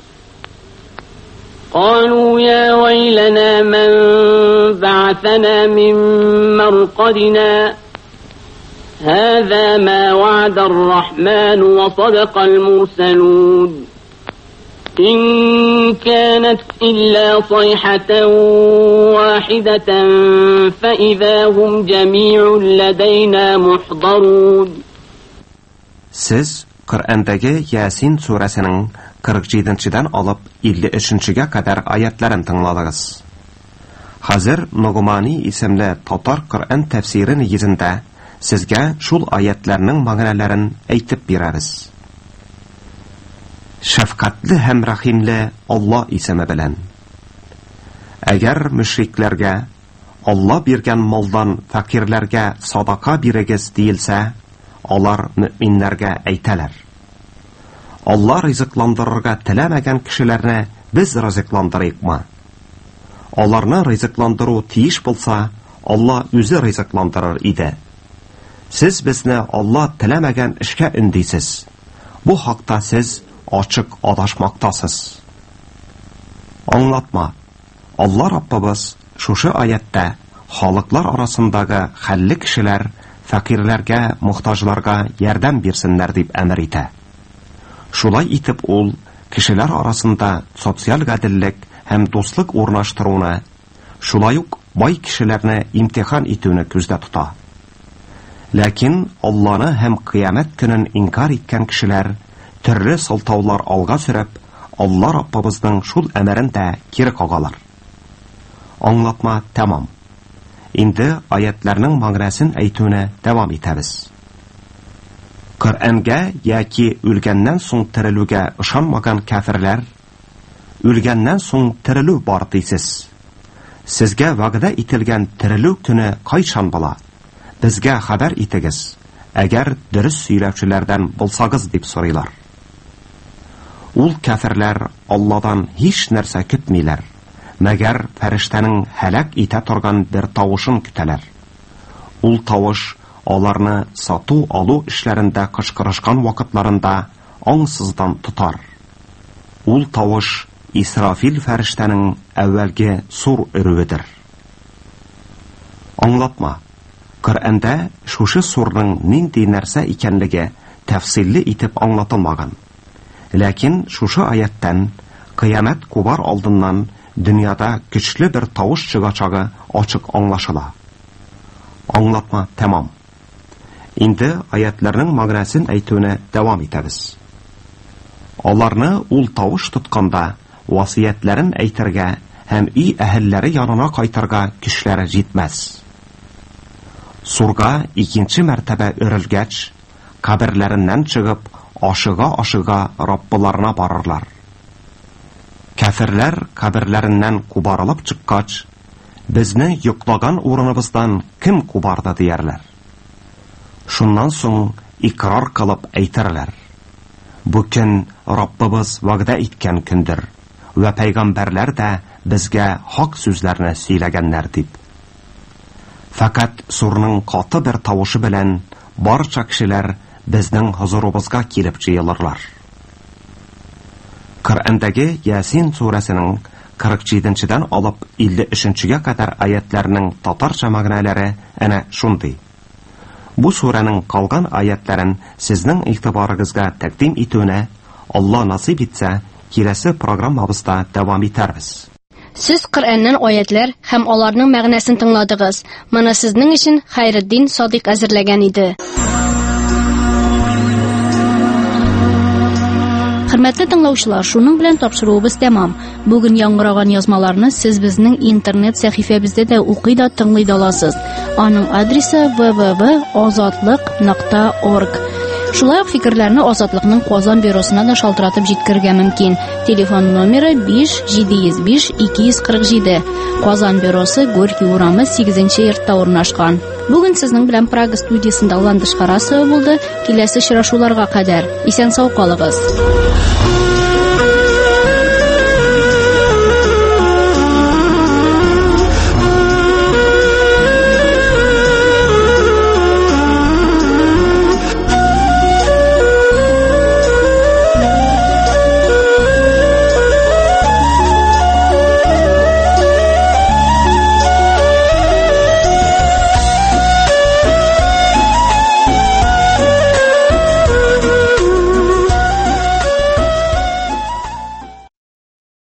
قالوا يا ويلنا من بعثنا من مرقدنا هذا ما وعد الرحمن وصدق المرسلون إن كانت إلا صيحة واحدة فإذا هم جميع لدينا محضرون. Siz Qur'ondagi Yasin surasining 47-дән алып 53-гә кадәр аятларын тыңладыгыз. Хәзер Нугмани исемле татар Qur'on тәфсире нигезендә сезгә шул аятларның мәгънәләрен әйтеп бирәбез. Шәфкатьле һәм рәхимле Алла исеме белән. Әгәр мөшрикләргә Алла биргән малдан фәкирләргә садака бирегез диелсә, алар мөэминнәргә әйтәләр. Алла ризыкландырырга теләмәгән кешеләрне без ризыкландырыйкмы? Аларны ризыкландыру тиеш булса, Алла үзе ризыкландырыр иде. Сез безне Алла теләмәгән эшкә өндисез. Бу хакта сез ачык адашмактасыз. Аңлатма. Алла Раббыбыз шушы аятта халыклар арасындагы хәлле кешеләр фәкирләргә, мохтаҗларга ярдәм бирсеннәр дип әмер итә. Шулай итеп ул кешеләр арасында социаль гаделлек һәм дуслык урнаштыруны, шулай ук бай кешеләрне имтихан итүне күздә тота. Ләкин Алланы һәм кыямәт көнен инкар иткән кешеләр төрле сылтаулар алга сөреп, Алла Раббыбызның шул әмерен дә кире кагалар. Аңлатма тәмам. Инде аятларның мәгънәсен әйтүне дәвам итәбез. Коръәнгә яки үлгәннән соң терелүгә ышанмаган кафирләр, үлгәннән соң терелү бар дисез. Сезгә вәгъдә ителгән терелү көне кайчан була? Безгә хәбәр итегез, әгәр дөрес сөйләүчеләрдән булсагыз дип сорыйлар. Ул кафирләр Алладан һич нәрсә көтмиләр, мәгәр фәрештәнең һәлак итә торган бер тавышын көтәләр. Ул тавыш аларны сату-алу эшләрендә кычкырышкан вакытларында аңсыздан тотар. Ул тавыш Исрафил фәрештәнең әввәлге сур өрүедер. Аңлатма. Коръәндә шушы сурның нинди нәрсә икәнлеге тәфсилле итеп аңлатылмаган. Ләкин шушы аяттан кыямәт кубар алдыннан дөньяда көчле бер тавыш чыгачагы ачык аңлашыла. Аңлатма тәмам. Инде аятларның мәгънәсен әйтүне дәвам итәбез. Аларны ул тавыш тотканда васыятларын әйтергә һәм өй әһелләре янына кайтырга көчләре җитмәс. Сурга икенче мәртәбә өрелгәч, каберләреннән чыгып, ашыга-ашыга Раббыларына барырлар. Кафирләр каберләреннән кубарылып чыккач, Безне йоклаган урыныбыздан кем кубарды диярләр. Шуннан соң икрар кылып әйтерләр. Бу көн Раббыбыз вәгъдә иткән көндер. Вә пәйгамбәрләр дә безгә хак сүзләрне сөйләгәннәр дип. Фақат сурның каты бер тавышы белән барча кешеләр безнең хузурыбызга килеп җыелырлар. Коръәндәге Ясин сүрәсенең 47-дән алып 53-гә кадәр аятларның татарча мәгънәләре әнә шундый. Бу сүрәнең калган аятларын сезнең игътибарыгызга тәкъдим итүне Алла насыйп итсә, киләсе программабызда дәвам итәрбез. Сез Коръәннән аятлар һәм аларның мәгънәсен тыңладыгыз. Моны сезнең өчен Хайретдин Садыйк әзерләгән иде. Хөрмәтле тыңлаучылар, шуның белән тапшыруыбыз тәмам. Бүген яңгыраган язмаларны сез безнең интернет сәхифәбездә дә укый да тыңлый да аласыз. Аның адресы www.azatlyk.org. Шулай ук фикерләрне Азатлыкның Казан бюросына да шалтыратып җиткерергә мөмкин. Телефон номеры 5-705-247. Казан бюросы Горький урамы 8-нче йортта урнашкан. Бүген сезнең белән Прага студиясында Ландыш Харасова булды. Киләсе очрашуларга кадәр исән-сау калыгыз.